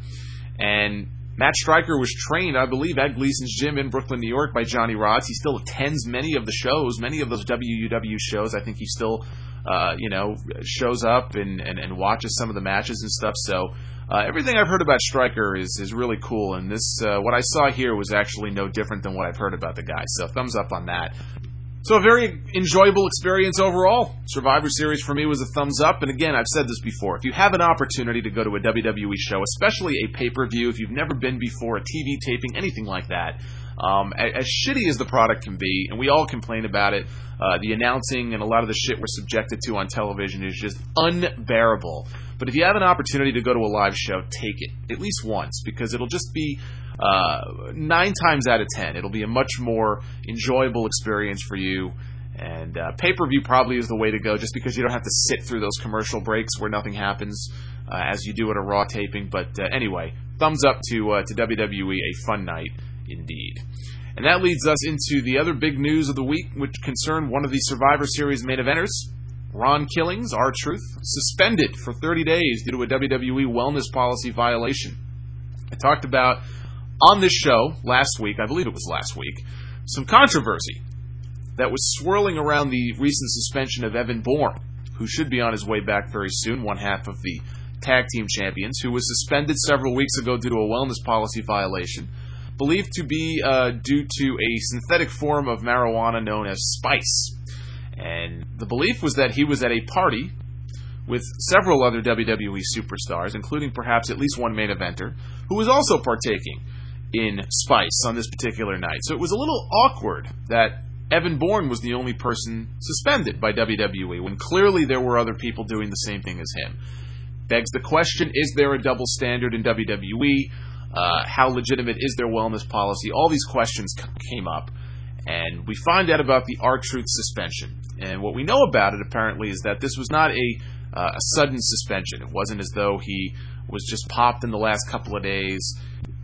and Matt Striker was trained, I believe, at Gleason's Gym in Brooklyn, New York, by Johnny Rodz. He still attends many of the shows, many of those W U W shows. I think he still, uh, you know, shows up and, and, and watches some of the matches and stuff. So uh, everything I've heard about Striker is, is really cool. And this, uh, what I saw here was actually no different than what I've heard about the guy. So thumbs up on that. So a very enjoyable experience overall. Survivor Series for me was a thumbs up. And again, I've said this before. If you have an opportunity to go to a W W E show, especially a pay-per-view, if you've never been before, a T V taping, anything like that, um, as shitty as the product can be, and we all complain about it, uh, the announcing and a lot of the shit we're subjected to on television is just unbearable. But if you have an opportunity to go to a live show, take it. At least once, because it'll just be uh, nine times out of ten. It'll be a much more enjoyable experience for you. And uh, pay-per-view probably is the way to go, just because you don't have to sit through those commercial breaks where nothing happens uh, as you do at a Raw taping. But uh, anyway, thumbs up to uh, to W W E, a fun night indeed. And that leads us into the other big news of the week, which concerned one of the Survivor Series main eventers, Ron Killings, R-Truth, suspended for thirty days due to a W W E wellness policy violation. I talked about on this show last week, I believe it was last week, some controversy that was swirling around the recent suspension of Evan Bourne, who should be on his way back very soon, one half of the tag team champions, who was suspended several weeks ago due to a wellness policy violation, believed to be uh, due to a synthetic form of marijuana known as spice. And the belief was that he was at a party with several other W W E superstars, including perhaps at least one main eventer, who was also partaking in spice on this particular night. So it was a little awkward that Evan Bourne was the only person suspended by W W E, when clearly there were other people doing the same thing as him. Begs the question, is there a double standard in W W E? Uh, how legitimate is their wellness policy? All these questions c- came up, and we find out about the R-Truth suspension. And what we know about it, apparently, is that this was not a, uh, a sudden suspension. It wasn't as though he was just popped in the last couple of days.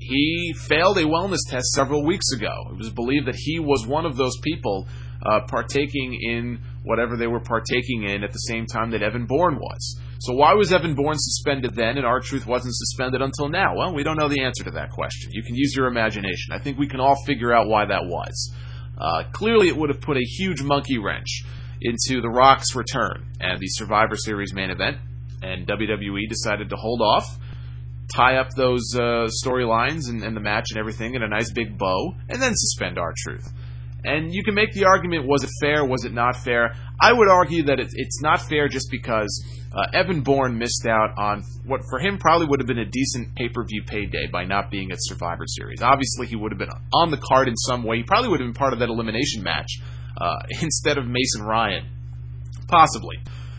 He failed a wellness test several weeks ago. It was believed that he was one of those people uh, partaking in whatever they were partaking in at the same time that Evan Bourne was. So why was Evan Bourne suspended then and R-Truth wasn't suspended until now? Well, we don't know the answer to that question. You can use your imagination. I think we can all figure out why that was. Uh, clearly, it would have put a huge monkey wrench into The Rock's return and the Survivor Series main event, and W W E decided to hold off, tie up those uh, storylines and, and the match and everything in a nice big bow, and then suspend R-Truth. And you can make the argument, was it fair, was it not fair? I would argue that it, it's not fair just because uh, Evan Bourne missed out on what for him probably would have been a decent pay-per-view payday by not being at Survivor Series. Obviously, he would have been on the card in some way. He probably would have been part of that elimination match uh, instead of Mason Ryan. Possibly.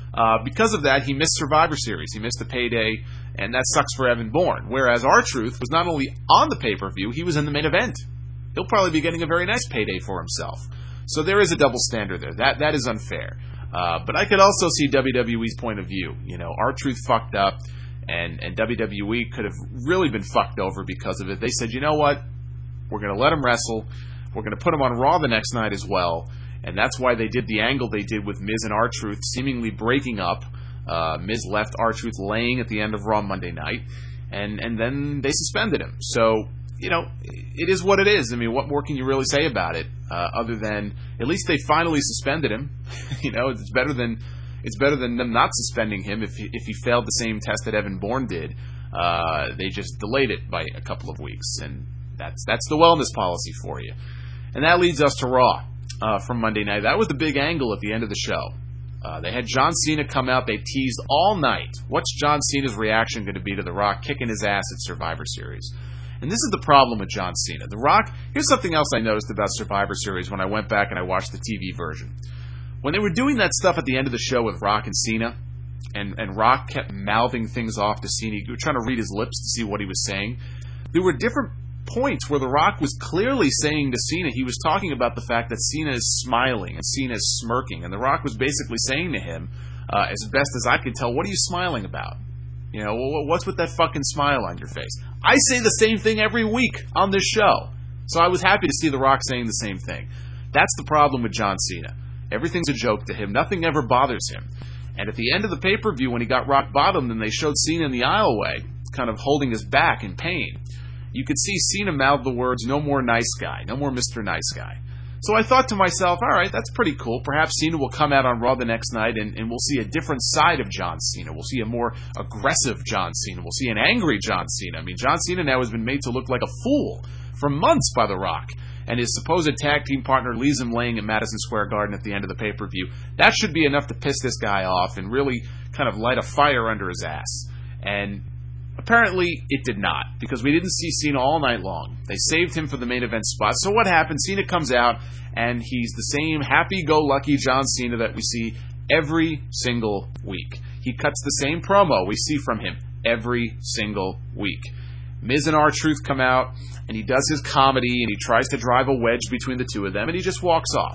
Uh, because of that, he missed Survivor Series. He missed the payday, and that sucks for Evan Bourne. Whereas R-Truth was not only on the pay-per-view, he was in the main event. He'll probably be getting a very nice payday for himself. So there is a double standard there. That That is unfair. Uh, but I could also see W W E's point of view. You know, R-Truth fucked up, and, and W W E could have really been fucked over because of it. They said, you know what? We're going to let him wrestle. We're going to put him on Raw the next night as well. And that's why they did the angle they did with Miz and R-Truth seemingly breaking up. Uh, Miz left R-Truth laying at the end of Raw Monday night, and, and then they suspended him. So, you know, it is what it is. I mean, what more can you really say about it, uh, other than at least they finally suspended him. You know, it's better than it's better than them not suspending him if he, if he failed the same test that Evan Bourne did. Uh, they just delayed it by a couple of weeks, and that's that's the wellness policy for you. And that leads us to Raw. Uh, from Monday night. That was the big angle at the end of the show. Uh, they had John Cena come out. They teased all night. What's John Cena's reaction going to be to The Rock kicking his ass at Survivor Series? And this is the problem with John Cena. The Rock, here's something else I noticed about Survivor Series when I went back and I watched the T V version. When they were doing that stuff at the end of the show with Rock and Cena, and, and Rock kept mouthing things off to Cena, you were trying to read his lips to see what he was saying, there were different points where The Rock was clearly saying to Cena, he was talking about the fact that Cena is smiling and Cena is smirking, and The Rock was basically saying to him, uh, as best as I could tell, what are you smiling about? You know, what's with that fucking smile on your face? I say the same thing every week on this show, so I was happy to see The Rock saying the same thing. That's the problem with John Cena. Everything's a joke to him. Nothing ever bothers him. And at the end of the pay-per-view, when he got rock bottomed and they showed Cena in the aisleway, kind of holding his back in pain, you could see Cena mouth the words, no more nice guy, no more Mister Nice Guy. So I thought to myself, all right, that's pretty cool. Perhaps Cena will come out on Raw the next night and, and we'll see a different side of John Cena. We'll see a more aggressive John Cena. We'll see an angry John Cena. I mean, John Cena now has been made to look like a fool for months by The Rock. And his supposed tag team partner leaves him laying at Madison Square Garden at the end of the pay-per-view. That should be enough to piss this guy off and really kind of light a fire under his ass. And apparently, it did not, because we didn't see Cena all night long. They saved him for the main event spot. So what happened? Cena comes out, and he's the same happy-go-lucky John Cena that we see every single week. He cuts the same promo we see from him every single week. Miz and R-Truth come out, and he does his comedy, and he tries to drive a wedge between the two of them, and he just walks off.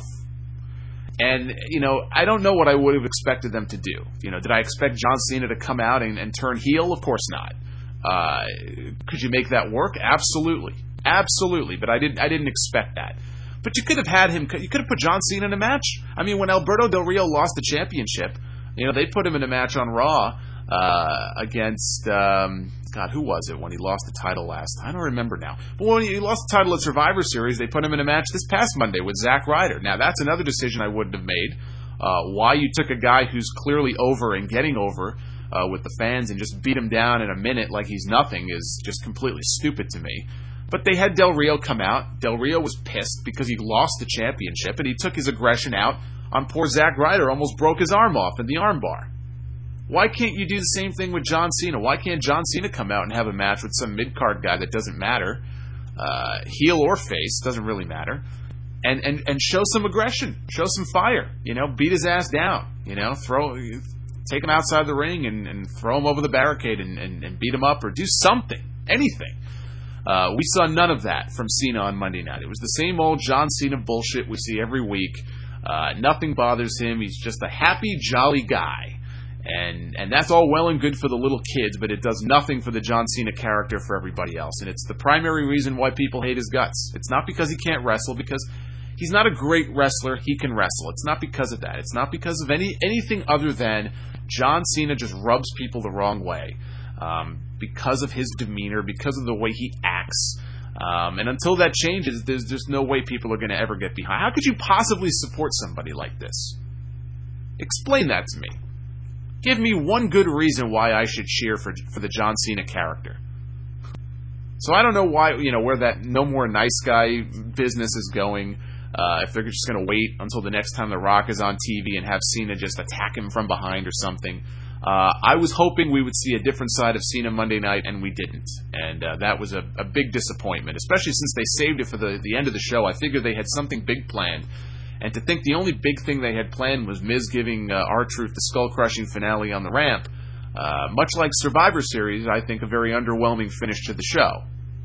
And, you know, I don't know what I would have expected them to do. You know, did I expect John Cena to come out and, and turn heel? Of course not. Uh, could you make that work? Absolutely. Absolutely. But I didn't I didn't expect that. But you could have had him, you could have put John Cena in a match. I mean, when Alberto Del Rio lost the championship, you know, they put him in a match on Raw uh, against, um, God, who was it when he lost the title last? I don't remember now. But when he lost the title at Survivor Series, they put him in a match this past Monday with Zack Ryder. Now, that's another decision I wouldn't have made. Uh, why you took a guy who's clearly over and getting over Uh, with the fans and just beat him down in a minute like he's nothing is just completely stupid to me. But they had Del Rio come out. Del Rio was pissed because he lost the championship, and he took his aggression out on poor Zack Ryder, almost broke his arm off in the armbar. Why can't you do the same thing with John Cena? Why can't John Cena come out and have a match with some mid-card guy that doesn't matter, uh, heel or face, doesn't really matter, and, and, and show some aggression, show some fire, you know, beat his ass down, you know, throw... Take him outside the ring and, and throw him over the barricade and, and, and beat him up or do something, anything. Uh, we saw none of that from Cena on Monday night. It was the same old John Cena bullshit we see every week. Uh, nothing bothers him. He's just a happy, jolly guy. And and that's all well and good for the little kids, but it does nothing for the John Cena character for everybody else. And it's the primary reason why people hate his guts. It's not because he can't wrestle, because he's not a great wrestler. He can wrestle. It's not because of that. It's not because of any anything other than John Cena just rubs people the wrong way um, because of his demeanor, because of the way he acts. Um, and until that changes, there's just no way people are going to ever get behind. How could you possibly support somebody like this? Explain that to me. Give me one good reason why I should cheer for for the John Cena character. So I don't know why, you know, where that no more nice guy business is going. Uh, if they're just going to wait until the next time The Rock is on T V and have Cena just attack him from behind or something. Uh, I was hoping we would see a different side of Cena Monday night, and we didn't. And uh, that was a, a big disappointment, especially since they saved it for the, the end of the show. I figured they had something big planned, And to think the only big thing they had planned was Miz giving uh, R-Truth the skull-crushing finale on the ramp, uh, much like Survivor Series, I think a very underwhelming finish to the show.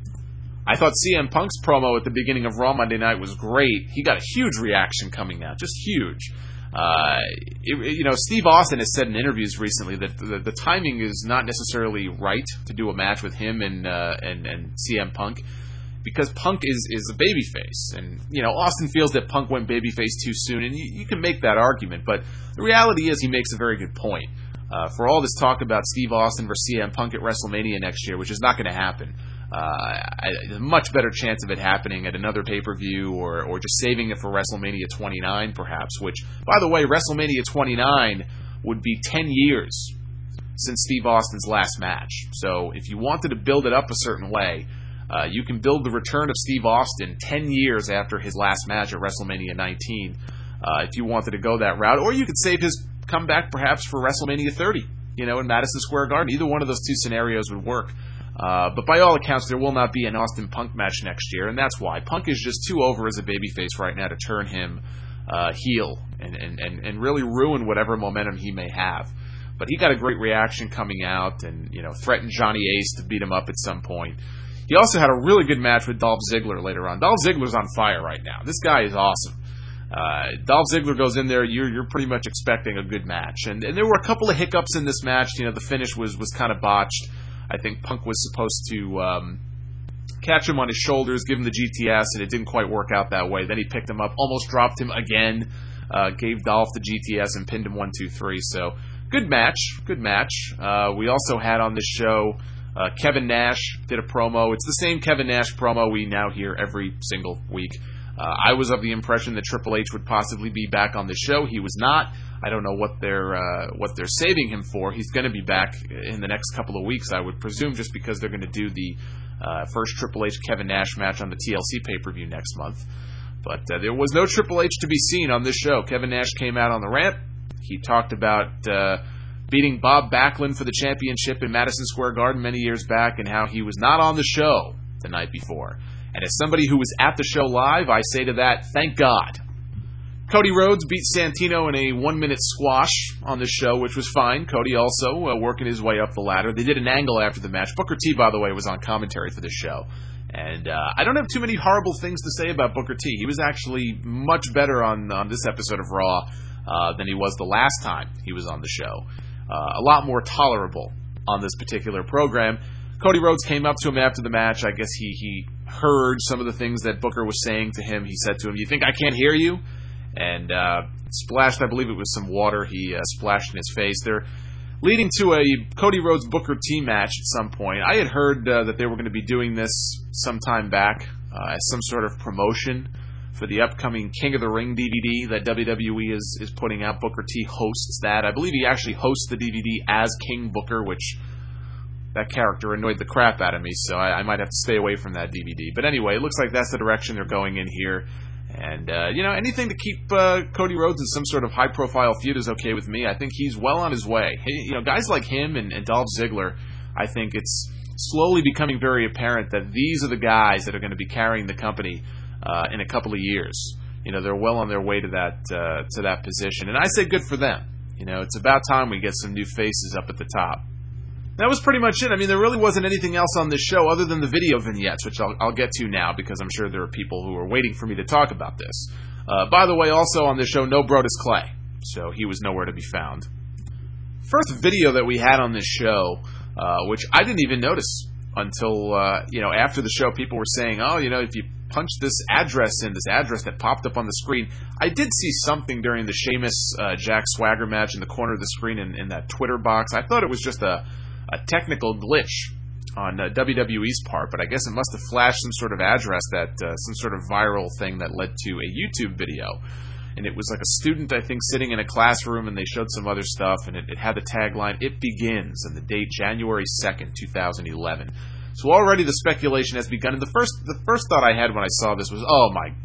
I thought C M Punk's promo at the beginning of Raw Monday night was great. He got a huge reaction coming out, just huge. Uh, it, you know, Steve Austin has said in interviews recently that the, the timing is not necessarily right to do a match with him and uh, and, and C M Punk, because Punk is, is a babyface. And, you know, Austin feels that Punk went babyface too soon, and you, you can make that argument, but the reality is he makes a very good point. Uh, for all this talk about Steve Austin versus C M Punk at WrestleMania next year, which is not going to happen, Uh, a much better chance of it happening at another pay-per-view or, or just saving it for WrestleMania twenty-nine, perhaps, which, by the way, WrestleMania twenty-nine would be ten years since Steve Austin's last match. So if you wanted to build it up a certain way, uh, you can build the return of Steve Austin ten years after his last match at WrestleMania nineteen, uh, if you wanted to go that route. Or you could save his comeback, perhaps, for WrestleMania thirty, you know, in Madison Square Garden. Either one of those two scenarios would work. Uh, but by all accounts, there will not be an Austin Punk match next year, and that's why. Punk is just too over as a babyface right now to turn him uh, heel and, and, and, and really ruin whatever momentum he may have. But he got a great reaction coming out and, you know, threatened Johnny Ace to beat him up at some point. He also had a really good match with Dolph Ziggler later on. Dolph Ziggler's on fire right now. This guy is awesome. Uh, Dolph Ziggler goes in there, you're you're pretty much expecting a good match. And, and there were a couple of hiccups in this match. You know, the finish was, was kind of botched. I think Punk was supposed to um, catch him on his shoulders, give him the G T S, and it didn't quite work out that way. Then he picked him up, almost dropped him again, uh, gave Dolph the G T S and pinned him one, two, three. So, good match, good match. Uh, we also had on this show, uh, Kevin Nash did a promo. It's the same Kevin Nash promo we now hear every single week. Uh, I was of the impression that Triple H would possibly be back on the show. He was not. I don't know what they're uh, what they're saving him for. He's going to be back in the next couple of weeks, I would presume, just because they're going to do the uh, first Triple H Kevin Nash match on the T L C pay-per-view next month. But uh, there was no Triple H to be seen on this show. Kevin Nash came out on the ramp. He talked about uh, beating Bob Backlund for the championship in Madison Square Garden many years back and how he was not on the show the night before. And as somebody who was at the show live, I say to that, thank God. Cody Rhodes beat Santino in a one-minute squash on the show, which was fine. Cody also uh, working his way up the ladder. They did an angle after the match. Booker T, by the way, was on commentary for this show. And uh, I don't have too many horrible things to say about Booker T. He was actually much better on, on this episode of Raw uh, than he was the last time he was on the show. Uh, a lot more tolerable on this particular program. Cody Rhodes came up to him after the match. I guess he, he heard some of the things that Booker was saying to him. He said to him, "You think I can't hear you?" And uh, splashed, I believe it was some water he uh, splashed in his face. They're leading to a Cody Rhodes Booker T match at some point. I had heard uh, that they were going to be doing this some time back uh, as some sort of promotion for the upcoming King of the Ring D V D that W W E is, is putting out. Booker T hosts that. I believe he actually hosts the D V D as King Booker, which that character annoyed the crap out of me, so I, I might have to stay away from that D V D. But anyway, it looks like that's the direction they're going in here. And, uh, you know, anything to keep uh, Cody Rhodes in some sort of high-profile feud is okay with me. I think he's well on his way. He, you know, guys like him and, and Dolph Ziggler, I think it's slowly becoming very apparent that these are the guys that are going to be carrying the company uh, in a couple of years. You know, they're well on their way to that uh, to that position. And I say good for them. You know, it's about time we get some new faces up at the top. That was pretty much it. I mean, there really wasn't anything else on this show other than the video vignettes, which I'll, I'll get to now because I'm sure there are people who are waiting for me to talk about this. Uh, by the way, also on this show, no Brodus Clay, so he was nowhere to be found. First video that we had on this show, uh, which I didn't even notice until, uh, you know, after the show, people were saying, oh, you know, if you punch this address in, this address that popped up on the screen. I did see something during the Sheamus uh, Jack Swagger match in the corner of the screen in, in that Twitter box. I thought it was just a a technical glitch on uh, W W E's part, but I guess it must have flashed some sort of address, that uh, some sort of viral thing that led to a YouTube video. And it was like a student, I think, sitting in a classroom, and they showed some other stuff, and it, it had the tagline, "It begins," and the date January second, twenty eleven. So already the speculation has begun, and the first the first thought I had when I saw this was, oh my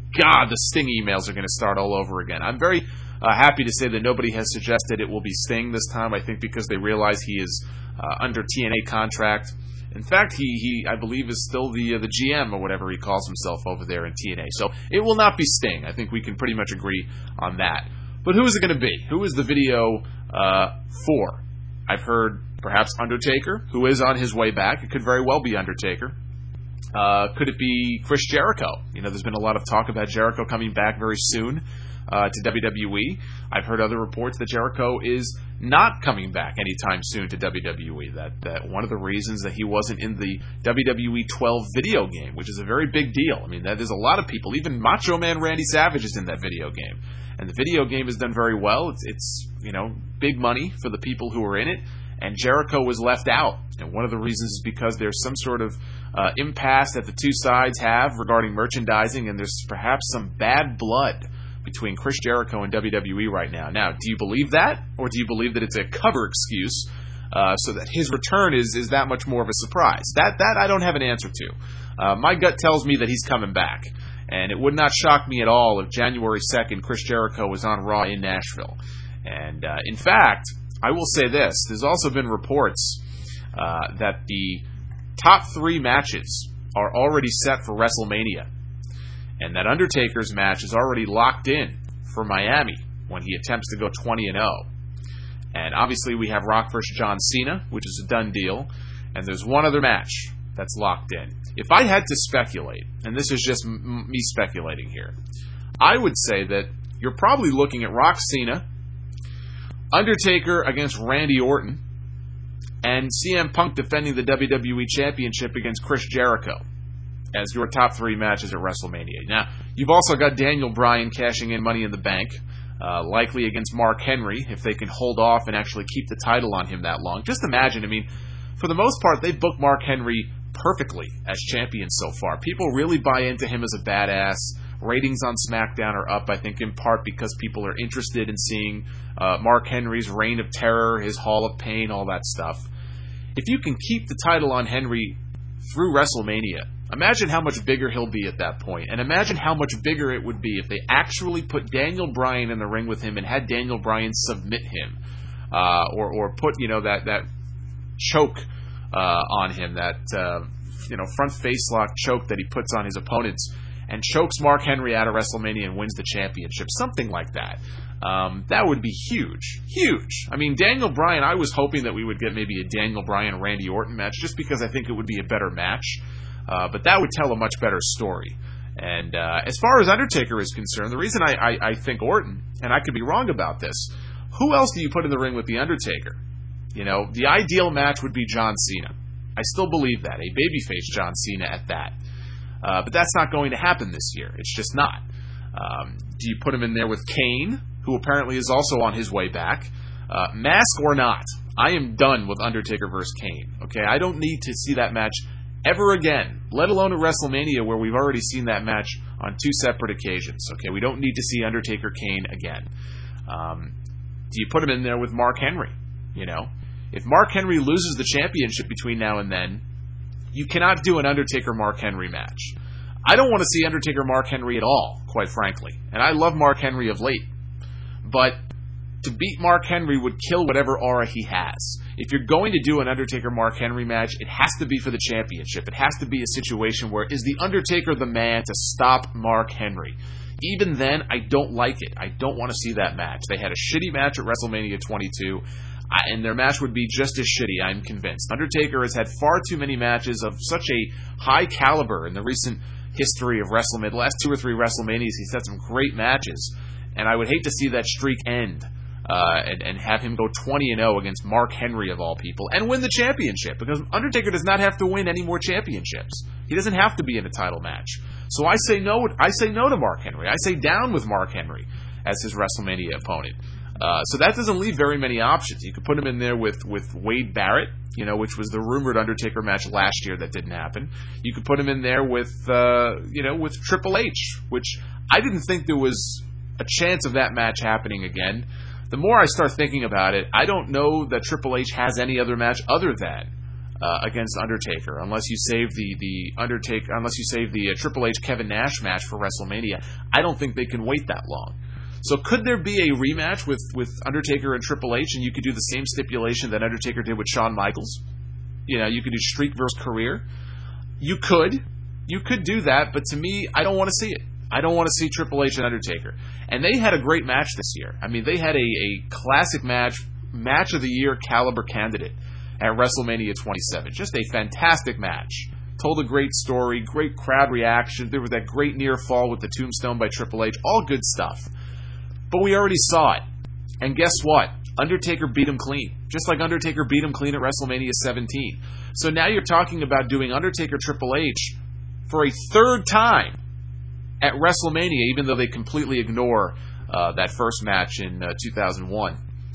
God, the Sting emails are going to start all over again. I'm very uh, happy to say that nobody has suggested it will be Sting this time. I think because they realize he is uh, under T N A contract. In fact, he, he I believe, is still the uh, the G M or whatever he calls himself over there in T N A. So it will not be Sting. I think we can pretty much agree on that. But who is it going to be? Who is the video uh, for? I've heard perhaps Undertaker, who is on his way back. It could very well be Undertaker. Uh, could it be Chris Jericho? You know, there's been a lot of talk about Jericho coming back very soon uh, to W W E. I've heard other reports that Jericho is not coming back anytime soon to W W E. That, that one of the reasons that he wasn't in the W W E twelve video game, which is a very big deal. I mean, that there's a lot of people. Even Macho Man Randy Savage is in that video game. And the video game has done very well. It's, it's, you know, big money for the people who are in it. And Jericho was left out. And one of the reasons is because there's some sort of uh, impasse that the two sides have regarding merchandising, and there's perhaps some bad blood between Chris Jericho and W W E right now. Now, do you believe that? Or do you believe that it's a cover excuse uh, so that his return is, is that much more of a surprise? That, that I don't have an answer to. Uh, my gut tells me that he's coming back. And it would not shock me at all if January second, Chris Jericho was on Raw in Nashville. And uh, in fact, I will say this. There's also been reports uh, that the top three matches are already set for WrestleMania. And that Undertaker's match is already locked in for Miami when he attempts to go twenty and oh. And obviously we have Rock versus John Cena, which is a done deal. And there's one other match that's locked in. If I had to speculate, and this is just m- me speculating here, I would say that you're probably looking at Rock Cena, Undertaker against Randy Orton, and C M Punk defending the W W E Championship against Chris Jericho as your top three matches at WrestleMania. Now, you've also got Daniel Bryan cashing in Money in the Bank, uh, likely against Mark Henry, if they can hold off and actually keep the title on him that long. Just imagine, I mean, for the most part, they've booked Mark Henry perfectly as champion so far. People really buy into him as a badass. Ratings on SmackDown are up, I think, in part because people are interested in seeing uh, Mark Henry's reign of terror, his Hall of Pain, all that stuff. If you can keep the title on Henry through WrestleMania, imagine how much bigger he'll be at that point, and imagine how much bigger it would be if they actually put Daniel Bryan in the ring with him and had Daniel Bryan submit him, uh, or or put you know that that choke uh, on him, that uh, you know front face lock choke that he puts on his opponents, and chokes Mark Henry out of WrestleMania and wins the championship, something like that. Um, that would be huge, huge. I mean, Daniel Bryan, I was hoping that we would get maybe a Daniel Bryan Randy Orton match, just because I think it would be a better match. Uh, but that would tell a much better story. And uh, as far as Undertaker is concerned, the reason I, I, I think Orton, and I could be wrong about this, who else do you put in the ring with the Undertaker? You know, the ideal match would be John Cena. I still believe that, a babyface John Cena at that. Uh, but that's not going to happen this year. It's just not. Um, do you put him in there with Kane, who apparently is also on his way back? Uh, mask or not, I am done with Undertaker versus Kane. Okay, I don't need to see that match ever again, let alone at WrestleMania, where we've already seen that match on two separate occasions. Okay, we don't need to see Undertaker Kane again. Um, do you put him in there with Mark Henry? You know, if Mark Henry loses the championship between now and then, you cannot do an Undertaker Mark Henry match. I don't want to see Undertaker Mark Henry at all, quite frankly. And I love Mark Henry of late. But to beat Mark Henry would kill whatever aura he has. If you're going to do an Undertaker Mark Henry match, it has to be for the championship. It has to be a situation where, is the Undertaker the man to stop Mark Henry? Even then, I don't like it. I don't want to see that match. They had a shitty match at WrestleMania twenty-two, and their match would be just as shitty, I'm convinced. Undertaker has had far too many matches of such a high caliber in the recent history of WrestleMania. The last two or three WrestleManias, he's had some great matches, and I would hate to see that streak end uh, and, and have him go twenty and oh against Mark Henry, of all people, and win the championship, because Undertaker does not have to win any more championships. He doesn't have to be in a title match. So I say no. I say no to Mark Henry. I say down with Mark Henry as his WrestleMania opponent. Uh, so that doesn't leave very many options. You could put him in there with, with Wade Barrett, you know, which was the rumored Undertaker match last year that didn't happen. You could put him in there with, uh, you know, with Triple H, which I didn't think there was a chance of that match happening again. The more I start thinking about it, I don't know that Triple H has any other match other than uh, against Undertaker, unless you save the the Undertaker, unless you save the uh, Triple H Kevin Nash match for WrestleMania. I don't think they can wait that long. So could there be a rematch with, with Undertaker and Triple H, and you could do the same stipulation that Undertaker did with Shawn Michaels? You know, you could do streak versus career. You could. You could do that, but to me, I don't want to see it. I don't want to see Triple H and Undertaker. And they had a great match this year. I mean, they had a, a classic match, match of the year caliber candidate at WrestleMania twenty-seven. Just a fantastic match. Told a great story, great crowd reaction. There was that great near fall with the tombstone by Triple H. All good stuff. But we already saw it. And guess what? Undertaker beat him clean. Just like Undertaker beat him clean at WrestleMania seventeen. So now you're talking about doing Undertaker Triple H for a third time at WrestleMania, even though they completely ignore uh, that first match in uh, two thousand one.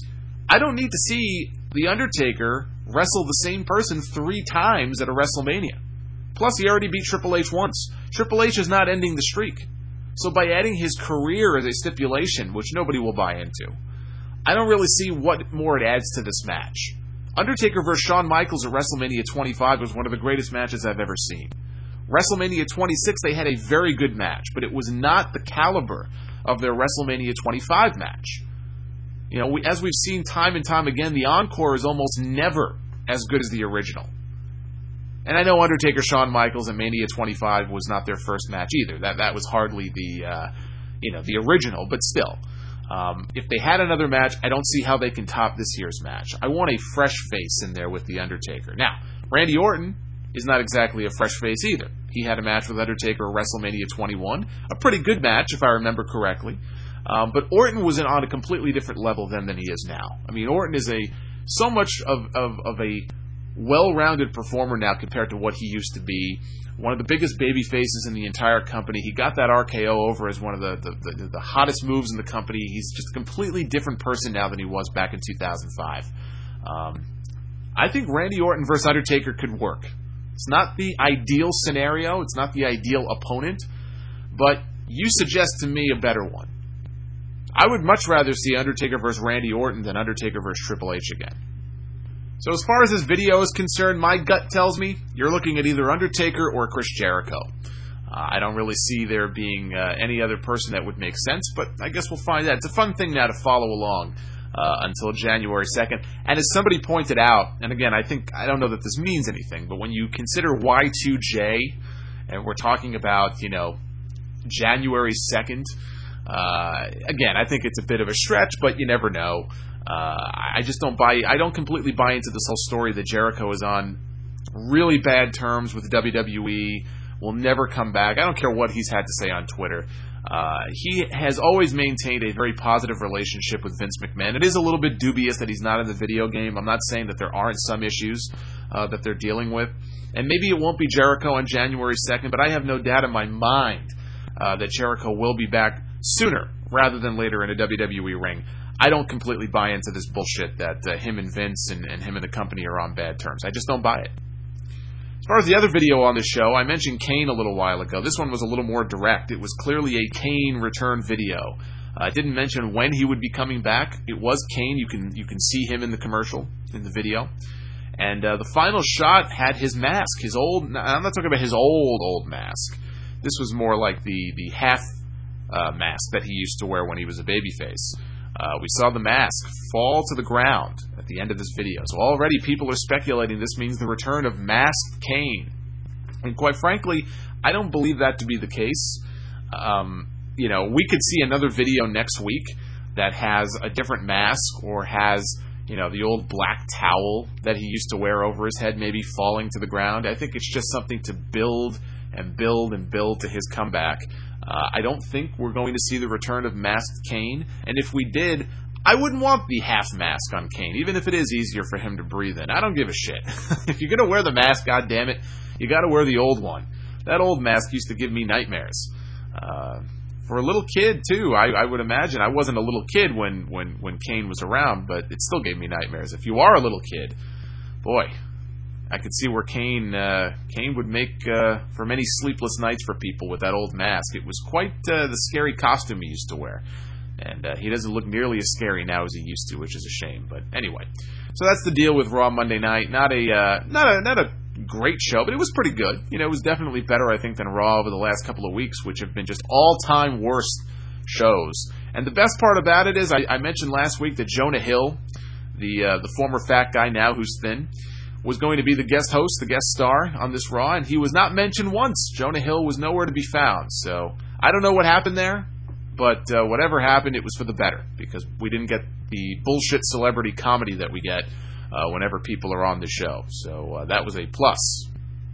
I don't need to see The Undertaker wrestle the same person three times at a WrestleMania. Plus, he already beat Triple H once. Triple H is not ending the streak. So by adding his career as a stipulation, which nobody will buy into, I don't really see what more it adds to this match. Undertaker versus Shawn Michaels at WrestleMania twenty-five was one of the greatest matches I've ever seen. WrestleMania twenty-six, they had a very good match, but it was not the caliber of their WrestleMania twenty-five match. You know, we, as we've seen time and time again, the encore is almost never as good as the original. And I know Undertaker Shawn Michaels at Mania twenty-five was not their first match either. That that was hardly the uh, you know the original, but still. Um, if they had another match, I don't see how they can top this year's match. I want a fresh face in there with The Undertaker. Now, Randy Orton is not exactly a fresh face either. He had a match with Undertaker at WrestleMania twenty-one. A pretty good match, if I remember correctly. Um, but Orton was in, on a completely different level then than he is now. I mean, Orton is a so much of, of, of a well-rounded performer now compared to what he used to be. One of the biggest baby faces in the entire company. He got that R K O over as one of the, the, the, the hottest moves in the company. He's just a completely different person now than he was back in two thousand five. Um, I think Randy Orton versus Undertaker could work. It's not the ideal scenario. It's not the ideal opponent. But you suggest to me a better one. I would much rather see Undertaker versus Randy Orton than Undertaker versus Triple H again. So as far as this video is concerned, my gut tells me you're looking at either Undertaker or Chris Jericho. Uh, I don't really see there being uh, any other person that would make sense, but I guess we'll find out. It's a fun thing now to follow along uh, until January second. And as somebody pointed out, and again, I think, I don't know that this means anything, but when you consider Y two J, and we're talking about, you know, January second, uh, again, I think it's a bit of a stretch, but you never know. Uh, I just don't buy, I don't completely buy into this whole story that Jericho is on really bad terms with the W W E, will never come back. I don't care what he's had to say on Twitter. Uh, he has always maintained a very positive relationship with Vince McMahon. It is a little bit dubious that he's not in the video game. I'm not saying that there aren't some issues uh, that they're dealing with. And maybe it won't be Jericho on January second, but I have no doubt in my mind uh, that Jericho will be back sooner rather than later in a W W E ring. I don't completely buy into this bullshit that uh, him and Vince and, and him and the company are on bad terms. I just don't buy it. As far as the other video on the show, I mentioned Kane a little while ago. This one was a little more direct. It was clearly a Kane return video. I uh, didn't mention when he would be coming back. It was Kane. You can you can see him in the commercial, in the video. And uh, the final shot had his mask, his old, I'm not talking about his old, old mask. This was more like the, the half uh, mask that he used to wear when he was a babyface. Uh, we saw the mask fall to the ground at the end of this video. So already people are speculating this means the return of Masked Kane. And quite frankly, I don't believe that to be the case. Um, you know, we could see another video next week that has a different mask or has, you know, the old black towel that he used to wear over his head maybe falling to the ground. I think it's just something to build and build and build to his comeback. Uh, I don't think we're going to see the return of Masked Kane, and if we did, I wouldn't want the half mask on Kane, even if it is easier for him to breathe in. I don't give a shit. If you're going to wear the mask, goddammit, you got to wear the old one. That old mask used to give me nightmares. Uh, for a little kid, too, I, I would imagine. I wasn't a little kid when, when, when Kane was around, but it still gave me nightmares. If you are a little kid, boy, I could see where Kane uh, Kane would make uh, for many sleepless nights for people with that old mask. It was quite uh, the scary costume he used to wear. And uh, he doesn't look nearly as scary now as he used to, which is a shame. But anyway, so that's the deal with Raw Monday night. Not a uh, not a not a great show, but it was pretty good. You know, it was definitely better, I think, than Raw over the last couple of weeks, which have been just all-time worst shows. And the best part about it is, I, I mentioned last week that Jonah Hill, the uh, the former fat guy now who's thin, was going to be the guest host, the guest star on this Raw, and he was not mentioned once. Jonah Hill was nowhere to be found. So I don't know what happened there. But uh, whatever happened, it was for the better, because we didn't get the bullshit celebrity comedy that we get uh, whenever people are on the show. So uh, that was a plus.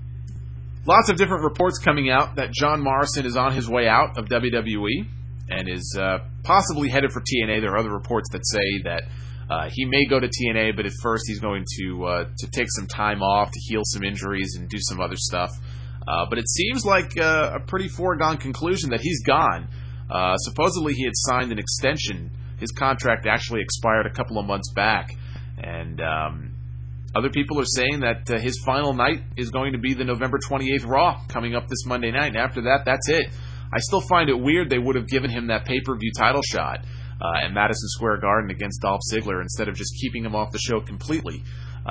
Lots of different reports coming out that John Morrison is on his way out of W W E and is uh, possibly headed for T N A. There are other reports that say that uh, he may go to T N A, but at first he's going to uh, to take some time off to heal some injuries and do some other stuff. Uh, but it seems like uh, a pretty foregone conclusion that he's gone. Uh, supposedly he had signed an extension. His contract actually expired a couple of months back. And um, other people are saying that uh, his final night is going to be the November twenty-eighth Raw coming up this Monday night. And after that, that's it. I still find it weird they would have given him that pay-per-view title shot uh, at Madison Square Garden against Dolph Ziggler instead of just keeping him off the show completely.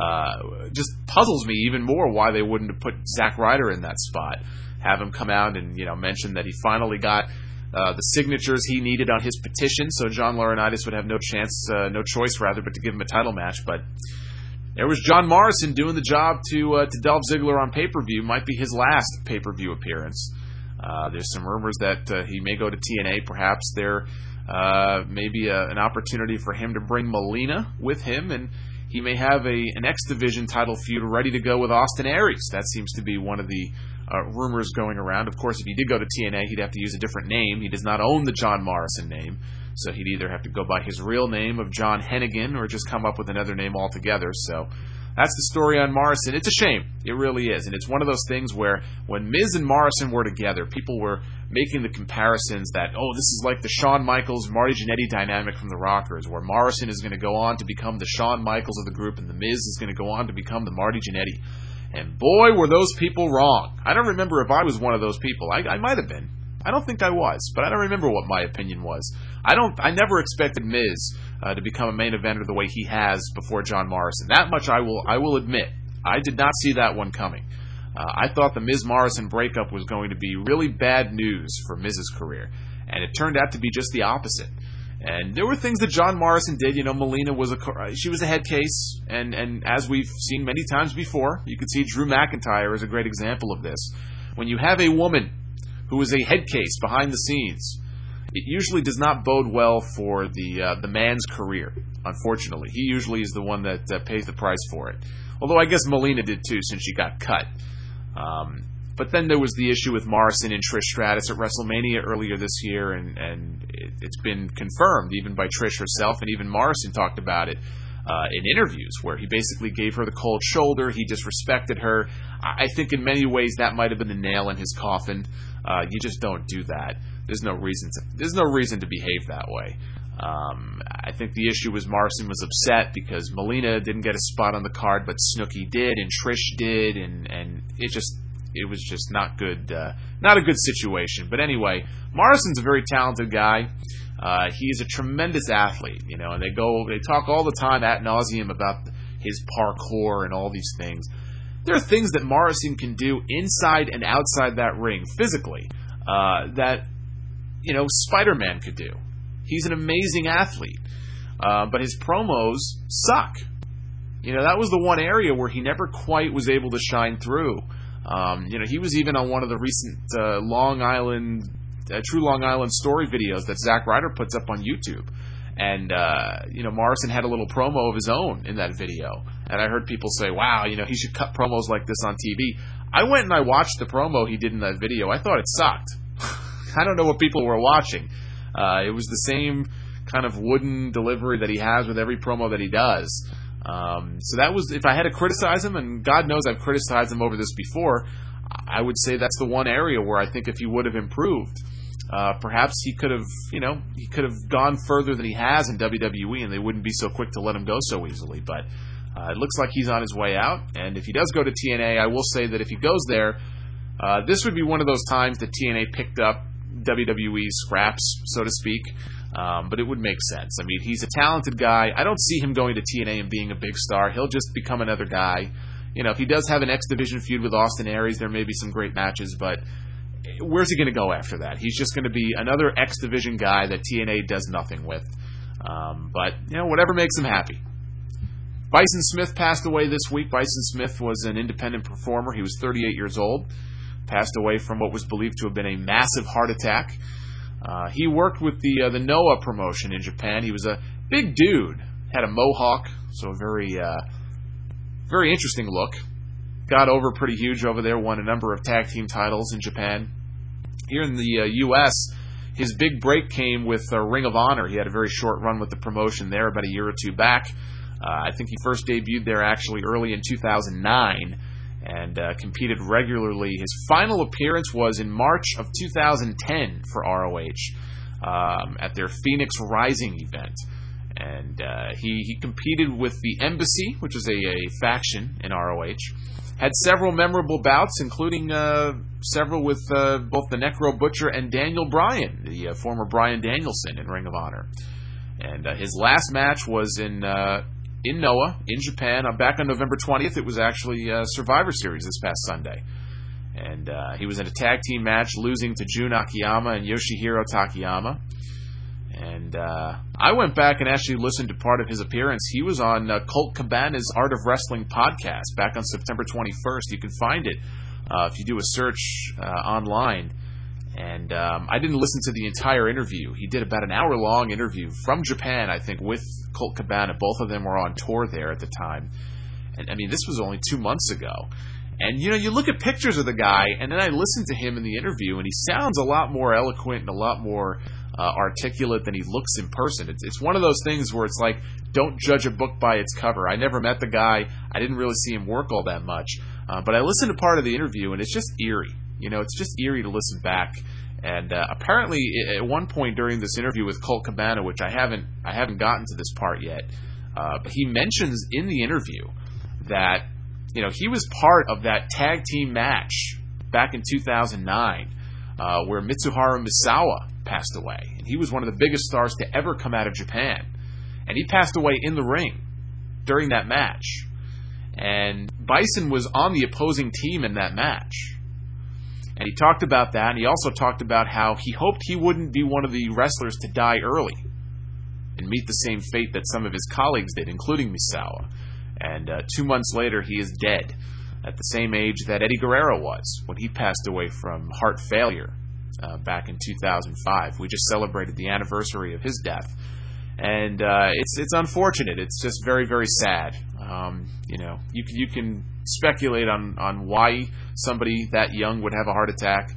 Uh, just puzzles me even more why they wouldn't have put Zack Ryder in that spot. Have him come out and, you know, mention that he finally got Uh, the signatures he needed on his petition, so John Laurinaitis would have no chance, uh, no choice rather, but to give him a title match. But there was John Morrison doing the job to uh, to Dolph Ziggler on pay-per-view. Might be his last pay-per-view appearance. Uh, there's some rumors that uh, he may go to T N A. Perhaps there uh, may be a, an opportunity for him to bring Melina with him, and he may have a an X Division title feud ready to go with Austin Aries. That seems to be one of the Uh, rumors going around. Of course, if he did go to T N A, he'd have to use a different name. He does not own the John Morrison name, so he'd either have to go by his real name of John Hennigan or just come up with another name altogether. So that's the story on Morrison. It's a shame. It really is. And it's one of those things where when Miz and Morrison were together, people were making the comparisons that, oh, this is like the Shawn Michaels, Marty Jannetty dynamic from the Rockers, where Morrison is going to go on to become the Shawn Michaels of the group and the Miz is going to go on to become the Marty Jannetty. And boy, were those people wrong. I don't remember if I was one of those people. I, I might have been. I don't think I was, but I don't remember what my opinion was. I don't. I never expected Miz uh, to become a main eventer the way he has before John Morrison. That much I will. I will admit. I did not see that one coming. Uh, I thought the Miz Morrison breakup was going to be really bad news for Miz's career, and it turned out to be just the opposite. And there were things that John Morrison did. You know, Melina was a she was a head case, and, and as we've seen many times before, you could see Drew McIntyre is a great example of this. When you have a woman who is a head case behind the scenes, it usually does not bode well for the uh, the man's career. Unfortunately, he usually is the one that uh, pays the price for it. Although I guess Melina did too, since she got cut. Um, But then there was the issue with Morrison and Trish Stratus at WrestleMania earlier this year, and, and it, it's been confirmed even by Trish herself, and even Morrison talked about it uh, in interviews, where he basically gave her the cold shoulder, he disrespected her. I think in many ways that might have been the nail in his coffin. Uh, you just don't do that. There's no reason to, there's no reason to behave that way. Um, I think the issue was Morrison was upset because Melina didn't get a spot on the card, but Snooki did, and Trish did, and, and it just... It was just not good, uh, not a good situation. But anyway, Morrison's a very talented guy. Uh, he's a tremendous athlete, you know, and they go, they talk all the time ad nauseum about his parkour and all these things. There are things that Morrison can do inside and outside that ring physically uh, that, you know, Spider-Man could do. He's an amazing athlete, uh, but his promos suck. You know, that was the one area where he never quite was able to shine through. Um, you know, he was even on one of the recent uh, Long Island, uh, True Long Island story videos that Zack Ryder puts up on YouTube. And, uh, you know, Morrison had a little promo of his own in that video. And I heard people say, wow, you know, he should cut promos like this on T V. I went and I watched the promo he did in that video. I thought it sucked. I don't know what people were watching. Uh, it was the same kind of wooden delivery that he has with every promo that he does. Um, so that was, if I had to criticize him, and God knows I've criticized him over this before, I would say that's the one area where I think if he would have improved, uh, perhaps he could have, you know, he could have gone further than he has in W W E, and they wouldn't be so quick to let him go so easily. But uh, it looks like he's on his way out, and if he does go to T N A, I will say that if he goes there, uh, this would be one of those times that T N A picked up W W E scraps, so to speak. Um, but it would make sense. I mean, he's a talented guy. I don't see him going to T N A and being a big star. He'll just become another guy. You know, if he does have an X Division feud with Austin Aries, there may be some great matches, but where's he going to go after that? He's just going to be another X Division guy that T N A does nothing with. Um, but, you know, whatever makes him happy. Bison Smith passed away this week. Bison Smith was an independent performer. He was thirty-eight years old. Passed away from what was believed to have been a massive heart attack. Uh, he worked with the uh, the Noah promotion in Japan. He was a big dude, had a mohawk, so a very, uh, very interesting look. Got over pretty huge over there, won a number of tag team titles in Japan. Here in the uh, U S, his big break came with uh, Ring of Honor. He had a very short run with the promotion there about a year or two back. Uh, I think he first debuted there actually early in two thousand nine. And uh, competed regularly. His final appearance was in March of two thousand ten for R O H um, at their Phoenix Rising event. And uh, he, he competed with the Embassy, which is a, a faction in R O H. Had several memorable bouts, including uh, several with uh, both the Necro Butcher and Daniel Bryan, the uh, former Bryan Danielson in Ring of Honor. And uh, his last match was in... Uh, in Noah, in Japan, uh, back on November twentieth. It was actually uh, Survivor Series this past Sunday. And uh, he was in a tag team match, losing to Jun Akiyama and Yoshihiro Takayama. And uh, I went back and actually listened to part of his appearance. He was on uh, Colt Cabana's Art of Wrestling podcast back on September twenty-first. You can find it uh, if you do a search uh, online. And um, I didn't listen to the entire interview. He did about an hour-long interview from Japan, I think, with Colt Cabana. Both of them were on tour there at the time. And, I mean, this was only two months ago. And, you know, you look at pictures of the guy, and then I listen to him in the interview, and he sounds a lot more eloquent and a lot more uh, articulate than he looks in person. It's, it's one of those things where it's like, don't judge a book by its cover. I never met the guy. I didn't really see him work all that much. Uh, but I listened to part of the interview, and it's just eerie. You know, it's just eerie to listen back. And uh, apparently, at one point during this interview with Colt Cabana, which I haven't, I haven't gotten to this part yet, uh, but he mentions in the interview that, you know, he was part of that tag team match back in two thousand nine, uh, where Mitsuharu Misawa passed away, and he was one of the biggest stars to ever come out of Japan, and he passed away in the ring during that match, and Bison was on the opposing team in that match. And he talked about that, and he also talked about how he hoped he wouldn't be one of the wrestlers to die early and meet the same fate that some of his colleagues did, including Misawa. And uh, two months later, he is dead at the same age that Eddie Guerrero was when he passed away from heart failure uh, back in two thousand five. We just celebrated the anniversary of his death. And uh, it's it's unfortunate. It's just very, very sad. Um, you know, you you can speculate on, on why somebody that young would have a heart attack.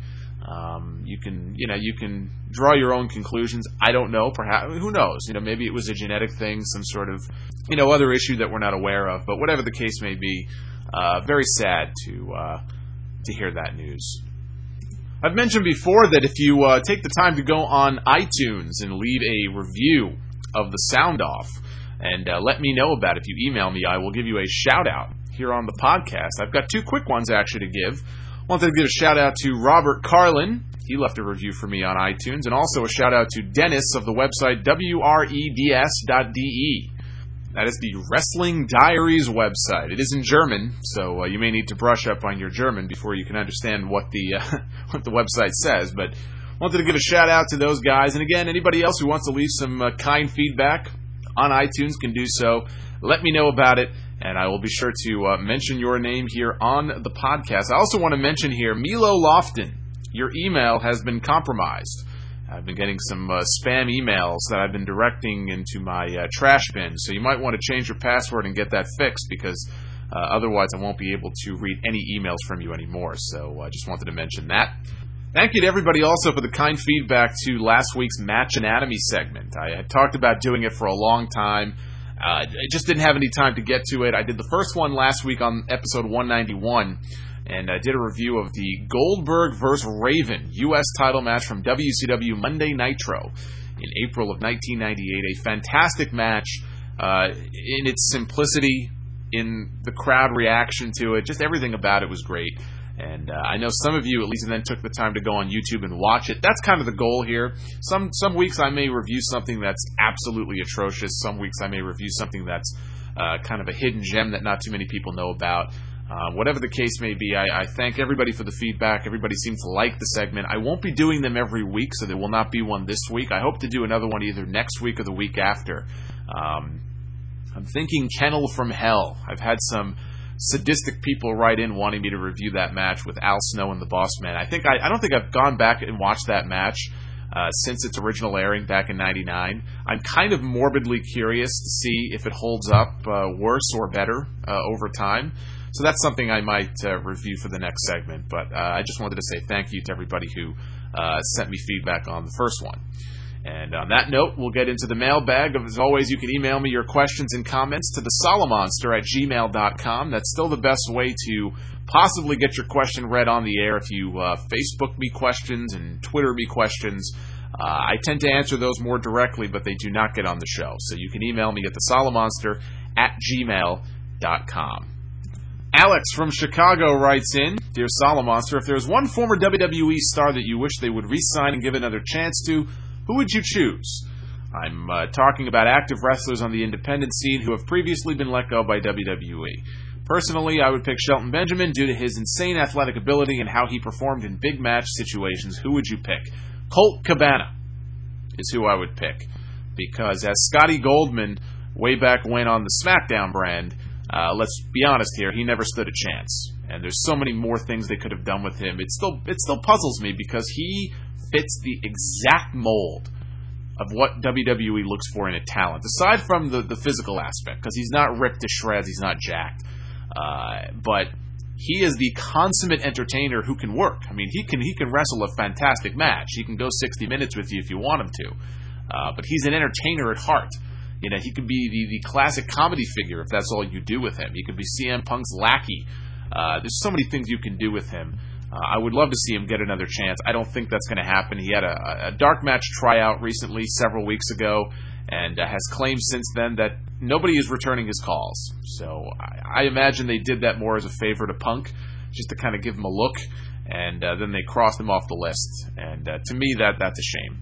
Um, you can you know you can draw your own conclusions. I don't know. Perhaps who knows? You know, maybe it was a genetic thing, some sort of you know other issue that we're not aware of. But whatever the case may be, uh, very sad to uh, to hear that news. I've mentioned before that if you uh, take the time to go on iTunes and leave a review of the Sound Off and uh, let me know about it. If you email me, I will give you a shout out here on the podcast. I've got two quick ones actually to give. I wanted to give a shout out to Robert Carlin. He left a review for me on iTunes, and also a shout out to Dennis of the website W R E D S dot D E. That is the Wrestling Diaries website. It is in German, so uh, you may need to brush up on your German before you can understand what the uh, what the website says. But wanted to give a shout out to those guys. And again, anybody else who wants to leave some uh, kind feedback on iTunes can do so. Let me know about it, and I will be sure to uh, mention your name here on the podcast. I also want to mention here, Milo Lofton, your email has been compromised. I've been getting some uh, spam emails that I've been directing into my uh, trash bin, so you might want to change your password and get that fixed, because uh, otherwise I won't be able to read any emails from you anymore. So I uh, just wanted to mention that. Thank you to everybody also for the kind feedback to last week's Match Anatomy segment. I had talked about doing it for a long time. Uh, I just didn't have any time to get to it. I did the first one last week on episode one ninety-one, and I did a review of the Goldberg versus Raven U S title match from W C W Monday Nitro in April of nineteen ninety-eight. A fantastic match uh, in its simplicity, in the crowd reaction to it. Just everything about it was great. And uh, I know some of you at least then took the time to go on YouTube and watch it. That's kind of the goal here. Some some weeks I may review something that's absolutely atrocious. Some weeks I may review something that's uh, kind of a hidden gem that not too many people know about. Uh, whatever the case may be, I, I thank everybody for the feedback. Everybody seems to like the segment. I won't be doing them every week, so there will not be one this week. I hope to do another one either next week or the week after. Um, I'm thinking Kennel from Hell. I've had some sadistic people write in wanting me to review that match with Al Snow and the Boss Man. I think I, I don't think I've gone back and watched that match uh, since its original airing back in ninety-nine. I'm kind of morbidly curious to see if it holds up uh, worse or better uh, over time. So that's something I might uh, review for the next segment. But uh, I just wanted to say thank you to everybody who uh, sent me feedback on the first one. And on that note, we'll get into the mailbag. As always, you can email me your questions and comments to the Solomonster at gmail dot com. That's still the best way to possibly get your question read on the air. If you uh, Facebook me questions and Twitter me questions, uh, I tend to answer those more directly, but they do not get on the show. So you can email me at the Solomonster at gmail dot com. Alex from Chicago writes in, Dear Solomonster, if there's one former W W E star that you wish they would re-sign and give another chance to, who would you choose? I'm uh, talking about active wrestlers on the independent scene who have previously been let go by W W E. Personally, I would pick Shelton Benjamin due to his insane athletic ability and how he performed in big match situations. Who would you pick? Colt Cabana is who I would pick. Because as Scotty Goldman, way back when on the SmackDown brand, uh, let's be honest here, he never stood a chance. And there's so many more things they could have done with him. It still, it still puzzles me because he fits the exact mold of what W W E looks for in a talent, aside from the, the physical aspect, because he's not ripped to shreds, he's not jacked. Uh, but he is the consummate entertainer who can work. I mean, he can he can wrestle a fantastic match. He can go sixty minutes with you if you want him to. Uh, but he's an entertainer at heart. You know, he could be the, the classic comedy figure if that's all you do with him. He could be C M Punk's lackey. Uh, there's so many things you can do with him. Uh, I would love to see him get another chance. I don't think that's going to happen. He had a, a dark match tryout recently, several weeks ago, and uh, has claimed since then that nobody is returning his calls. So I, I imagine they did that more as a favor to Punk, just to kind of give him a look, and uh, then they crossed him off the list. And uh, to me, that that's a shame.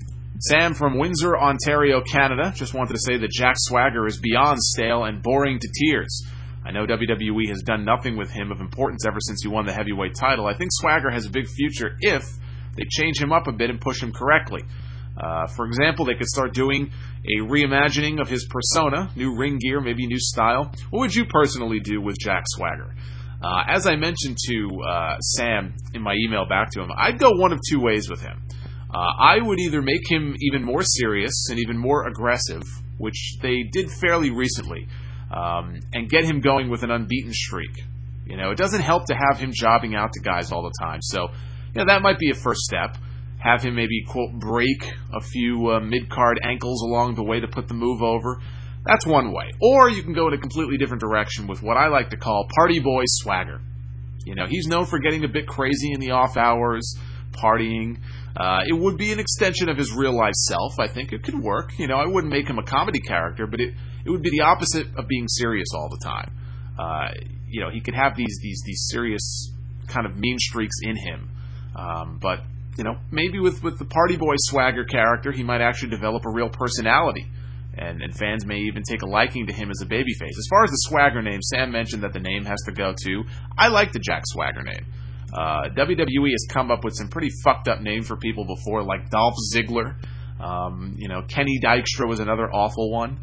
Sam from Windsor, Ontario, Canada, just wanted to say that Jack Swagger is beyond stale and boring to tears. I know W W E has done nothing with him of importance ever since he won the heavyweight title. I think Swagger has a big future if they change him up a bit and push him correctly. Uh, for example, they could start doing a reimagining of his persona, new ring gear, maybe new style. What would you personally do with Jack Swagger? Uh, as I mentioned to uh, Sam in my email back to him, I'd go one of two ways with him. Uh, I would either make him even more serious and even more aggressive, which they did fairly recently, Um, and get him going with an unbeaten streak. You know, it doesn't help to have him jobbing out to guys all the time. So, you know, that might be a first step. Have him maybe, quote, break a few uh, mid-card ankles along the way to put the move over. That's one way. Or you can go in a completely different direction with what I like to call Party Boy Swagger. You know, he's known for getting a bit crazy in the off hours, partying. Uh, it would be an extension of his real-life self. I think it could work. You know, I wouldn't make him a comedy character, but it, it would be the opposite of being serious all the time. Uh, you know, he could have these these these serious kind of mean streaks in him. Um, but, you know, maybe with, with the Party Boy Swagger character, he might actually develop a real personality. And, and fans may even take a liking to him as a babyface. As far as the Swagger name, Sam mentioned that the name has to go too. I like the Jack Swagger name. Uh, W W E has come up with some pretty fucked up names for people before, like Dolph Ziggler. Um, you know, Kenny Dykstra was another awful one.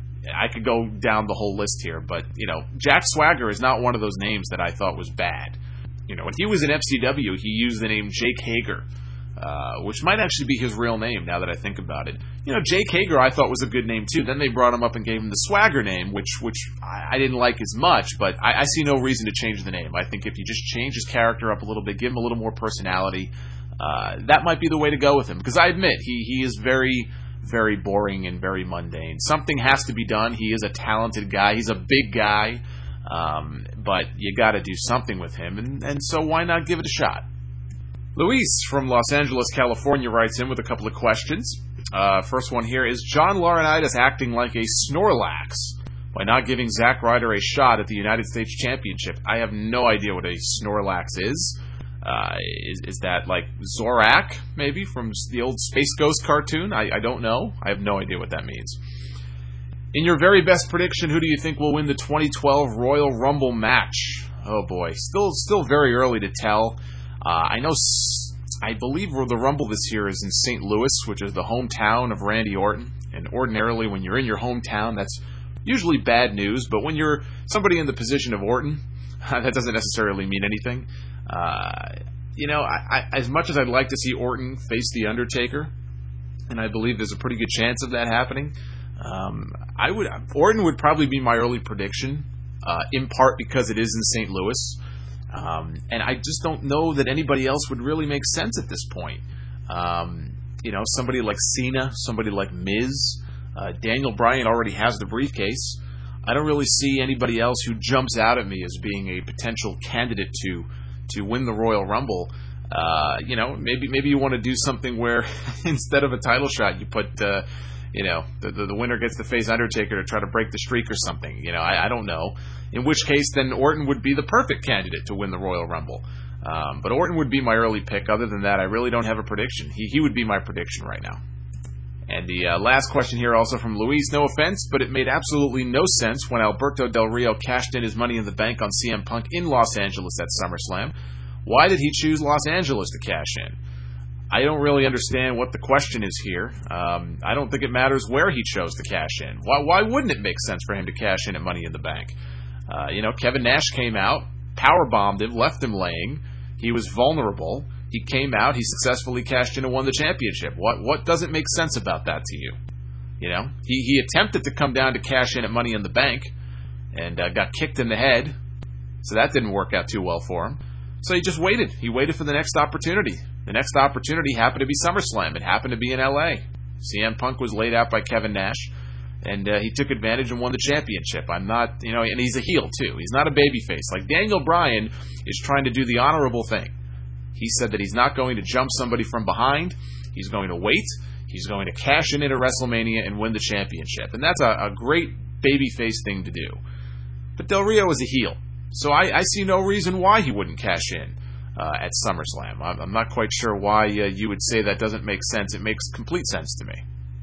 I could go down the whole list here, but, you know, Jack Swagger is not one of those names that I thought was bad. You know, when he was in F C W, he used the name Jake Hager, uh, which might actually be his real name now that I think about it. You know, Jake Hager I thought was a good name too. Then they brought him up and gave him the Swagger name, which which I, I didn't like as much, but I, I see no reason to change the name. I think if you just change his character up a little bit, give him a little more personality, uh, that might be the way to go with him. Because I admit, he, he is very, very boring and very mundane. Something has to be done. He is a talented guy. He's a big guy. Um, but you got to do something with him, and, and so why not give it a shot? Luis from Los Angeles, California writes in with a couple of questions. Uh, first one here is John Laurinaitis acting like a Snorlax. by not giving Zack Ryder a shot at the United States Championship. I have no idea what a Snorlax is. Uh, is, is that like Zorak, maybe, from the old Space Ghost cartoon? I, I don't know. I have no idea what that means. In your very best prediction, who do you think will win the twenty twelve Royal Rumble match? Oh boy, still still very early to tell. Uh, I know, I believe the Rumble this year is in Saint Louis, which is the hometown of Randy Orton. And ordinarily, when you're in your hometown, that's usually bad news. But when you're somebody in the position of Orton, that doesn't necessarily mean anything. Uh, you know, I, I, as much as I'd like to see Orton face The Undertaker, and I believe there's a pretty good chance of that happening, um, I would Orton would probably be my early prediction, uh, in part because it is in Saint Louis. Um, and I just don't know that anybody else would really make sense at this point. Um, you know, somebody like Cena, somebody like Miz, uh, Daniel Bryan already has the briefcase. I don't really see anybody else who jumps out at me as being a potential candidate to to win the Royal Rumble. Uh, you know, maybe maybe you want to do something where instead of a title shot, you put, uh, you know, the, the the winner gets to face Undertaker to try to break the streak or something. You know, I, I don't know. In which case, then Orton would be the perfect candidate to win the Royal Rumble. Um, but Orton would be my early pick. Other than that, I really don't have a prediction. He he would be my prediction right now. And the uh, last question here also from Luis. No offense, but it made absolutely no sense when Alberto Del Rio cashed in his Money in the Bank on C M Punk in Los Angeles at SummerSlam. Why did he choose Los Angeles to cash in? I don't really understand what the question is here. Um, I don't think it matters where he chose to cash in. Why, why wouldn't it make sense for him to cash in at Money in the Bank? Uh, you know, Kevin Nash came out, powerbombed him, left him laying. He was vulnerable. He came out, he successfully cashed in and won the championship. What what doesn't make sense about that to you? You know, he, he attempted to come down to cash in at Money in the Bank and uh, got kicked in the head, so that didn't work out too well for him. So he just waited. He waited for the next opportunity. The next opportunity happened to be SummerSlam. It happened to be in L A. C M Punk was laid out by Kevin Nash, and uh, he took advantage and won the championship. I'm not, you know, and he's a heel too. He's not a babyface. Like Daniel Bryan is trying to do the honorable thing. He said that he's not going to jump somebody from behind. He's going to wait. He's going to cash in at WrestleMania and win the championship. And that's a, a great babyface thing to do. But Del Rio is a heel. So I, I see no reason why he wouldn't cash in uh, at SummerSlam. I'm, I'm not quite sure why uh, you would say that doesn't make sense. It makes complete sense to me.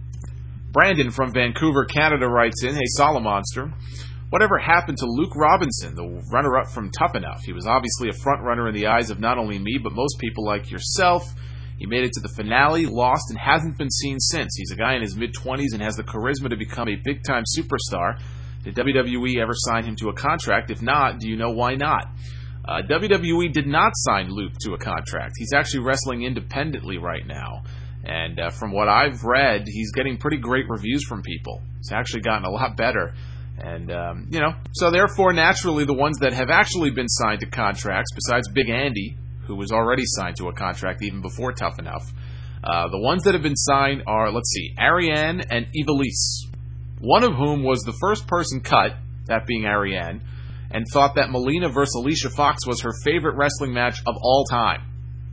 Brandon from Vancouver, Canada writes in, Hey, Solomonster. Whatever happened to Luke Robinson, the runner-up from Tough Enough? He was obviously a front-runner in the eyes of not only me, but most people like yourself. He made it to the finale, lost, and hasn't been seen since. He's a guy in his mid-twenties and has the charisma to become a big-time superstar. Did W W E ever sign him to a contract? If not, do you know why not? Uh, W W E did not sign Luke to a contract. He's actually wrestling independently right now. And uh, from what I've read, he's getting pretty great reviews from people. It's actually gotten a lot better. And, um, you know, so therefore, naturally, the ones that have actually been signed to contracts, besides Big Andy, who was already signed to a contract even before Tough Enough, uh, the ones that have been signed are, let's see, Ariane and Ivelisse, one of whom was the first person cut, that being Ariane, and thought that Melina versus Alicia Fox was her favorite wrestling match of all time.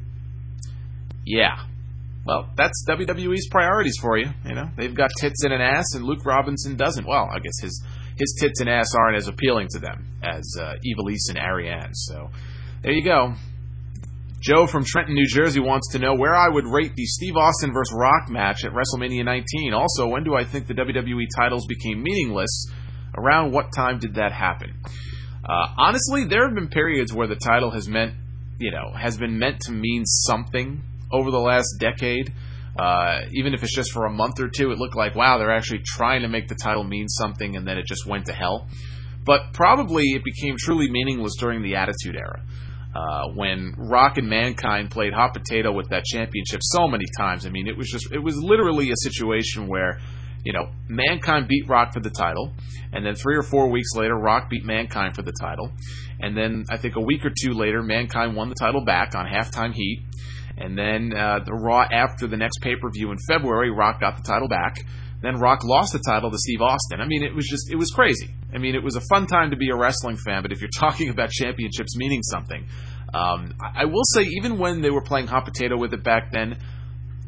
Yeah. Well, that's W W E's priorities for you. You know, they've got tits and an ass, and Luke Robinson doesn't. Well, I guess his his tits and ass aren't as appealing to them as uh, Ivelisse and Ariane. So there you go. Joe from Trenton, New Jersey wants to know where I would rate the Steve Austin versus Rock match at WrestleMania nineteen. Also, when do I think the W W E titles became meaningless? Around what time did that happen? Uh, honestly, there have been periods where the title has meant, you know, has been meant to mean something over the last decade. Uh, even if it's just for a month or two, it looked like, wow, they're actually trying to make the title mean something, and then it just went to hell. But probably it became truly meaningless during the Attitude Era, uh, when Rock and Mankind played hot potato with that championship so many times. I mean, it was just, it was literally a situation where, you know, Mankind beat Rock for the title, and then three or four weeks later, Rock beat Mankind for the title, and then I think a week or two later, Mankind won the title back on Halftime Heat. And then uh, the Raw after the next pay-per-view in February, Rock got the title back. Then Rock lost the title to Steve Austin. I mean, it was just, it was crazy. I mean, it was a fun time to be a wrestling fan, but if you're talking about championships meaning something, um, I, I will say, even when they were playing hot potato with it back then,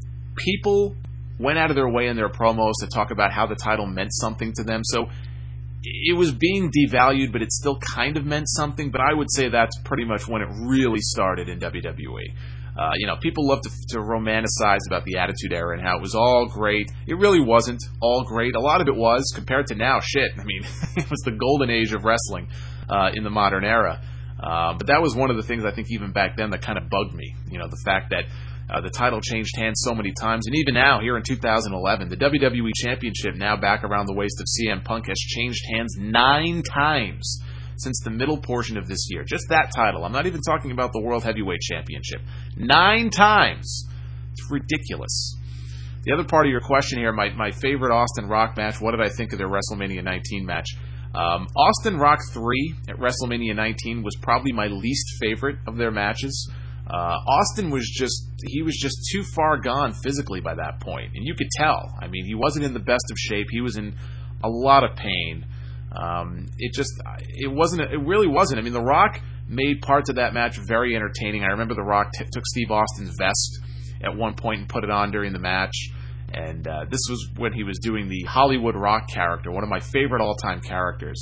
people went out of their way in their promos to talk about how the title meant something to them. So it was being devalued, but it still kind of meant something. But I would say that's pretty much when it really started in W W E. Uh, you know, people love to, to romanticize about the Attitude Era and how it was all great. It really wasn't all great. A lot of it was, compared to now, shit. I mean, it was the golden age of wrestling uh, in the modern era. Uh, but that was one of the things I think even back then that kind of bugged me. You know, the fact that uh, the title changed hands so many times. And even now, here in two thousand eleven, the W W E Championship, now back around the waist of C M Punk, has changed hands nine times since the middle portion of this year. Just that title. I'm not even talking about the World Heavyweight Championship. Nine times. It's ridiculous. The other part of your question here, my, my favorite Austin Rock match, what did I think of their WrestleMania nineteen match? Um, Austin Rock three at WrestleMania nineteen was probably my least favorite of their matches. Uh, Austin was just, he was just too far gone physically by that point. And you could tell. I mean, he wasn't in the best of shape. He was in a lot of pain. Um, it just, it wasn't, it really wasn't. I mean, The Rock made parts of that match very entertaining. I remember The Rock t- took Steve Austin's vest at one point and put it on during the match. And uh, this was when he was doing the Hollywood Rock character, one of my favorite all-time characters.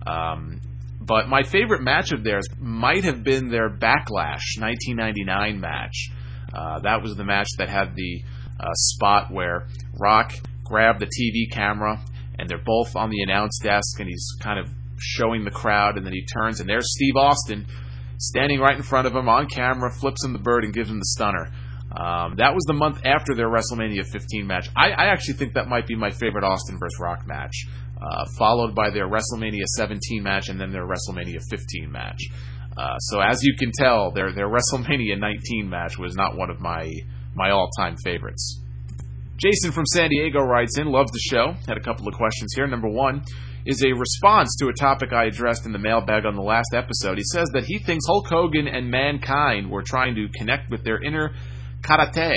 Um, but my favorite match of theirs might have been their Backlash nineteen ninety-nine match. Uh, that was the match that had the uh, spot where Rock grabbed the T V camera, and they're both on the announce desk, and he's kind of showing the crowd, and then he turns, and there's Steve Austin standing right in front of him on camera, flips him the bird, and gives him the stunner. Um, that was the month after their WrestleMania fifteen match. I, I actually think that might be my favorite Austin versus Rock match, uh, followed by their WrestleMania seventeen match and then their WrestleMania fifteen match. Uh, so as you can tell, their their WrestleMania nineteen match was not one of my my all-time favorites. Jason from San Diego writes in, loves the show. Had a couple of questions here. Number one is a response to a topic I addressed in the mailbag on the last episode. He says that he thinks Hulk Hogan and Mankind were trying to connect with their inner karate.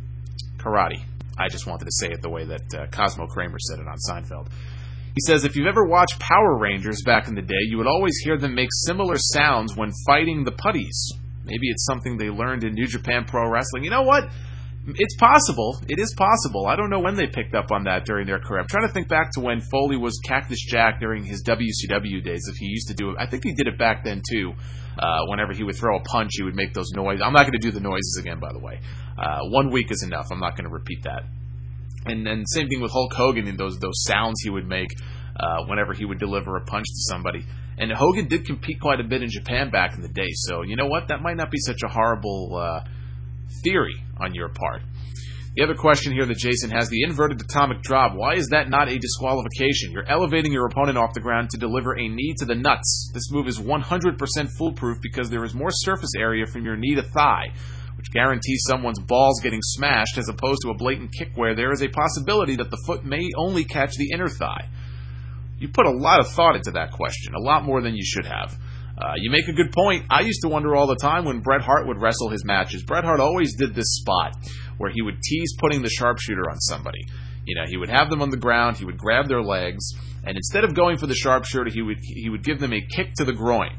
Karate. I just wanted to say it the way that uh, Cosmo Kramer said it on Seinfeld. He says, if you've ever watched Power Rangers back in the day, you would always hear them make similar sounds when fighting the putties. Maybe it's something they learned in New Japan Pro Wrestling. You know what? It's possible. It is possible. I don't know when they picked up on that during their career. I'm trying to think back to when Foley was Cactus Jack during his W C W days, if he used to do it. I think he did it back then, too. Uh, whenever he would throw a punch, he would make those noises. I'm not going to do the noises again, by the way. Uh, one week is enough. I'm not going to repeat that. And then same thing with Hulk Hogan and those those sounds he would make uh, whenever he would deliver a punch to somebody. And Hogan did compete quite a bit in Japan back in the day. So, you know what? That might not be such a horrible uh, theory on your part. The other question here that Jason has, the inverted atomic drop. Why is that not a disqualification? You're elevating your opponent off the ground to deliver a knee to the nuts. This move is one hundred percent foolproof because there is more surface area from your knee to thigh, which guarantees someone's balls getting smashed as opposed to a blatant kick where there is a possibility that the foot may only catch the inner thigh. You put a lot of thought into that question, a lot more than you should have. Uh, you make a good point. I used to wonder all the time when Bret Hart would wrestle his matches. Bret Hart always did this spot where he would tease putting the sharpshooter on somebody. You know, he would have them on the ground, he would grab their legs, and instead of going for the sharpshooter, he would he would give them a kick to the groin.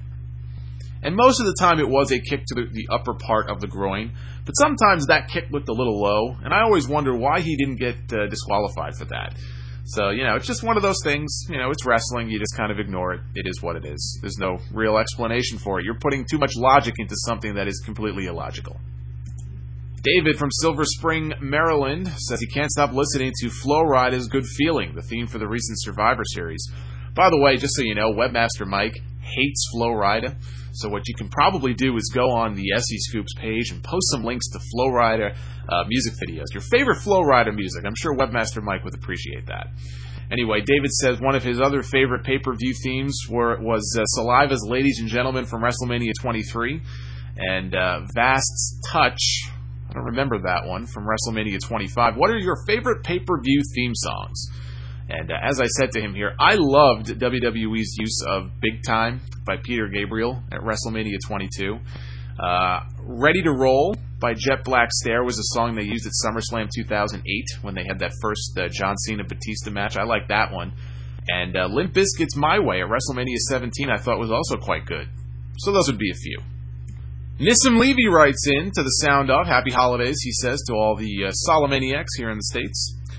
And most of the time it was a kick to the, the upper part of the groin, but sometimes that kick looked a little low, and I always wonder why he didn't get uh, disqualified for that. So, you know, it's just one of those things. You know, it's wrestling. You just kind of ignore it. It is what it is. There's no real explanation for it. You're putting too much logic into something that is completely illogical. David from Silver Spring, Maryland, says he can't stop listening to Flow Rida's Good Feeling, the theme for the recent Survivor Series. By the way, just so you know, Webmaster Mike hates Flow Rida. So what you can probably do is go on the S E Scoops page and post some links to Flow Rida uh, music videos. Your favorite Flow Rida music. I'm sure Webmaster Mike would appreciate that. Anyway, David says one of his other favorite pay-per-view themes were, was uh, Saliva's Ladies and Gentlemen from WrestleMania twenty-three and uh, Vast's Touch. I don't remember that one from WrestleMania twenty-five. What are your favorite pay-per-view theme songs? And uh, as I said to him here, I loved W W E's use of Big Time by Peter Gabriel at WrestleMania twenty-two. Uh, Ready to Roll by Jet Black Stare was a song they used at SummerSlam two thousand eight when they had that first uh, John Cena-Batista match. I like that one. And uh, Limp Bizkit's My Way at WrestleMania seventeen I thought was also quite good. So those would be a few. Nissim Levy writes in to the sound of Happy Holidays, he says, to all the uh, Solomaniacs here in the States.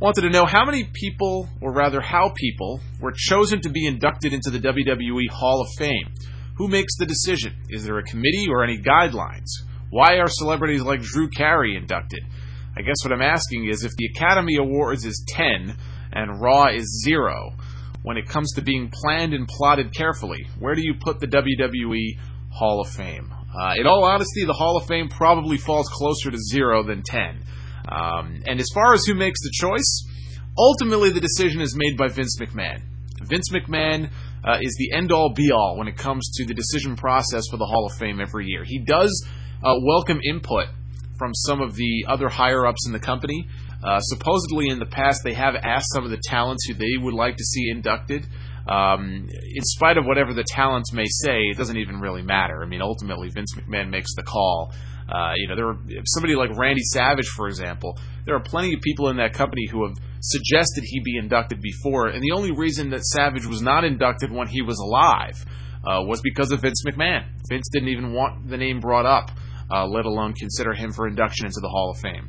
wanted to know how many people, or rather how people, were chosen to be inducted into the W W E Hall of Fame. Who makes the decision? Is there a committee or any guidelines? Why are celebrities like Drew Carey inducted? I guess what I'm asking is, if the Academy Awards is ten and Raw is zero, when it comes to being planned and plotted carefully, where do you put the W W E Hall of Fame? Uh, in all honesty, the Hall of Fame probably falls closer to zero than ten. Um, and as far as who makes the choice, ultimately the decision is made by Vince McMahon. Vince McMahon uh, is the end-all, be-all when it comes to the decision process for the Hall of Fame every year. He does uh, welcome input from some of the other higher-ups in the company. Uh, supposedly in the past they have asked some of the talents who they would like to see inducted. Um, in spite of whatever the talents may say, it doesn't even really matter. I mean, ultimately Vince McMahon makes the call. Uh, you know, there are, somebody like Randy Savage, for example, there are plenty of people in that company who have suggested he be inducted before, and the only reason that Savage was not inducted when he was alive uh, was because of Vince McMahon. Vince didn't even want the name brought up, uh, let alone consider him for induction into the Hall of Fame.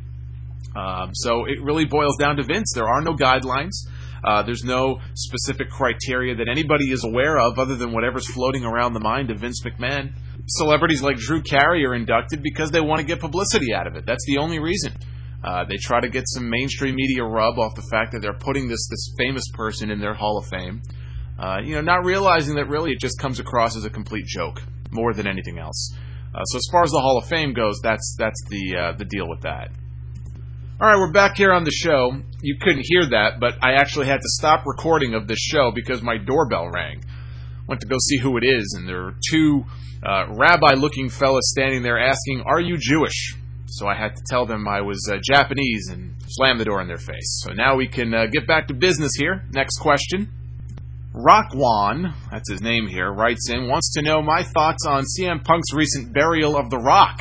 Um, so it really boils down to Vince. There are no guidelines. Uh, there's no specific criteria that anybody is aware of other than whatever's floating around the mind of Vince McMahon. Celebrities like Drew Carey are inducted because they want to get publicity out of it. That's the only reason. Uh, they try to get some mainstream media rub off the fact that they're putting this this famous person in their Hall of Fame. Uh, you know, not realizing that really it just comes across as a complete joke more than anything else. Uh, so as far as the Hall of Fame goes, that's that's the uh, the deal with that. All right, we're back here on the show. You couldn't hear that, but I actually had to stop recording of this show because my doorbell rang. Went to go see who it is, and there were two uh, rabbi-looking fellas standing there asking, "Are you Jewish?" So I had to tell them I was uh, Japanese and slam the door in their face. So now we can uh, get back to business here. Next question. Rockwan, that's his name here, writes in, wants to know my thoughts on C M Punk's recent burial of The Rock.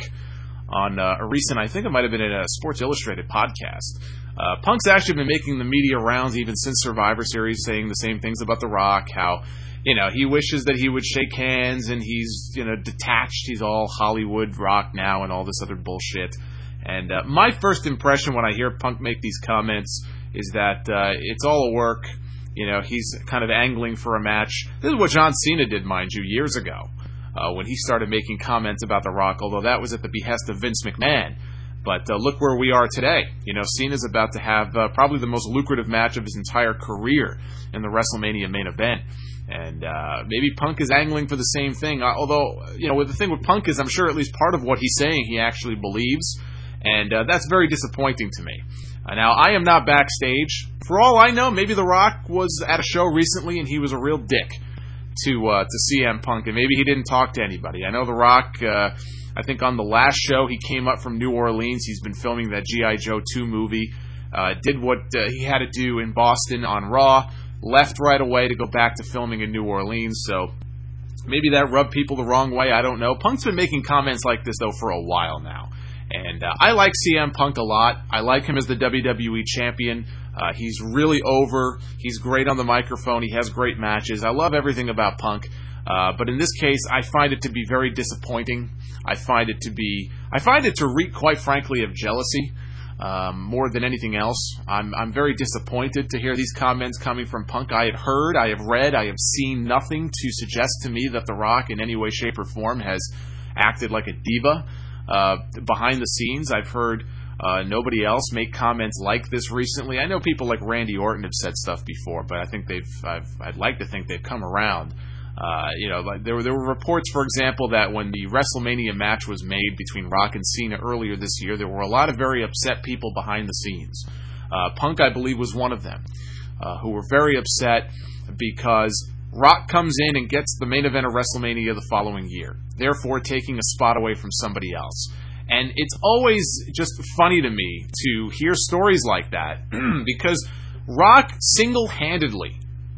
On uh, a recent, I think it might have been in a Sports Illustrated podcast. Uh, Punk's actually been making the media rounds even since Survivor Series, saying the same things about The Rock, how, you know, he wishes that he would shake hands and he's, you know, detached, he's all Hollywood rock now and all this other bullshit. And uh, my first impression when I hear Punk make these comments is that uh, it's all a work. You know, he's kind of angling for a match. This is what John Cena did, mind you, years ago. Uh, when he started making comments about The Rock, although that was at the behest of Vince McMahon. But uh, look where we are today. You know, Cena's about to have uh, probably the most lucrative match of his entire career in the WrestleMania main event. And uh, maybe Punk is angling for the same thing. Uh, although, you know, the thing with Punk is I'm sure at least part of what he's saying he actually believes. And uh, that's very disappointing to me. Uh, now, I am not backstage. For all I know, maybe The Rock was at a show recently and he was a real dick to uh, to C M Punk, and maybe he didn't talk to anybody. I know The Rock, uh, I think on the last show, he came up from New Orleans. He's been filming that G I. Joe two movie, uh, did what uh, he had to do in Boston on Raw, left right away to go back to filming in New Orleans, so maybe that rubbed people the wrong way, I don't know. Punk's been making comments like this, though, for a while now. And uh, I like C M Punk a lot. I like him as the W W E champion. Uh, he's really over. He's great on the microphone. He has great matches. I love everything about Punk. Uh, but in this case, I find it to be very disappointing. I find it to be, I find it to reek, quite frankly, of jealousy um, more than anything else. I'm, I'm very disappointed to hear these comments coming from Punk. I have heard, I have read, I have seen nothing to suggest to me that The Rock in any way, shape, or form has acted like a diva. Uh, behind the scenes, I've heard uh, nobody else make comments like this recently. I know people like Randy Orton have said stuff before, but I think they've, I've, I'd like to think they've come around. Uh, you know, like there were there were reports, for example, that when the WrestleMania match was made between Rock and Cena earlier this year, there were a lot of very upset people behind the scenes. Uh, Punk, I believe, was one of them, uh, who were very upset because Rock comes in and gets the main event of WrestleMania the following year, therefore taking a spot away from somebody else. And it's always just funny to me to hear stories like that because Rock single-handedly,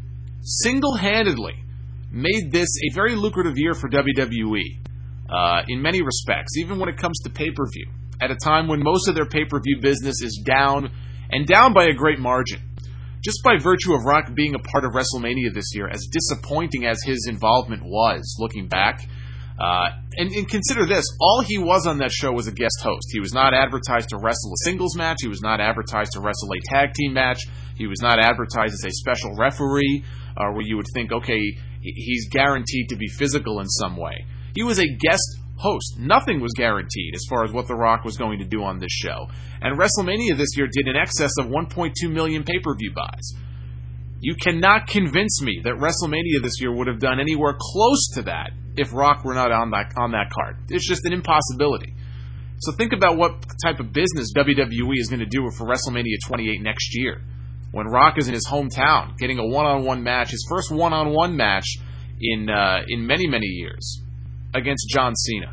single-handedly made this a very lucrative year for W W E uh, in many respects, even when it comes to pay-per-view, at a time when most of their pay-per-view business is down, and down by a great margin. Just by virtue of Rock being a part of WrestleMania this year, as disappointing as his involvement was, looking back, Uh, and, and consider this, all he was on that show was a guest host. He was not advertised to wrestle a singles match. He was not advertised to wrestle a tag team match. He was not advertised as a special referee, uh, where you would think, okay, he's guaranteed to be physical in some way. He was a guest host. Nothing was guaranteed as far as what The Rock was going to do on this show. And WrestleMania this year did in excess of one point two million pay-per-view buys. You cannot convince me that WrestleMania this year would have done anywhere close to that if Rock were not on that on that card. It's just an impossibility. So think about what type of business W W E is going to do for WrestleMania twenty-eight next year, when Rock is in his hometown, getting a one-on-one match, his first one-on-one match in uh, in many, many years, against John Cena.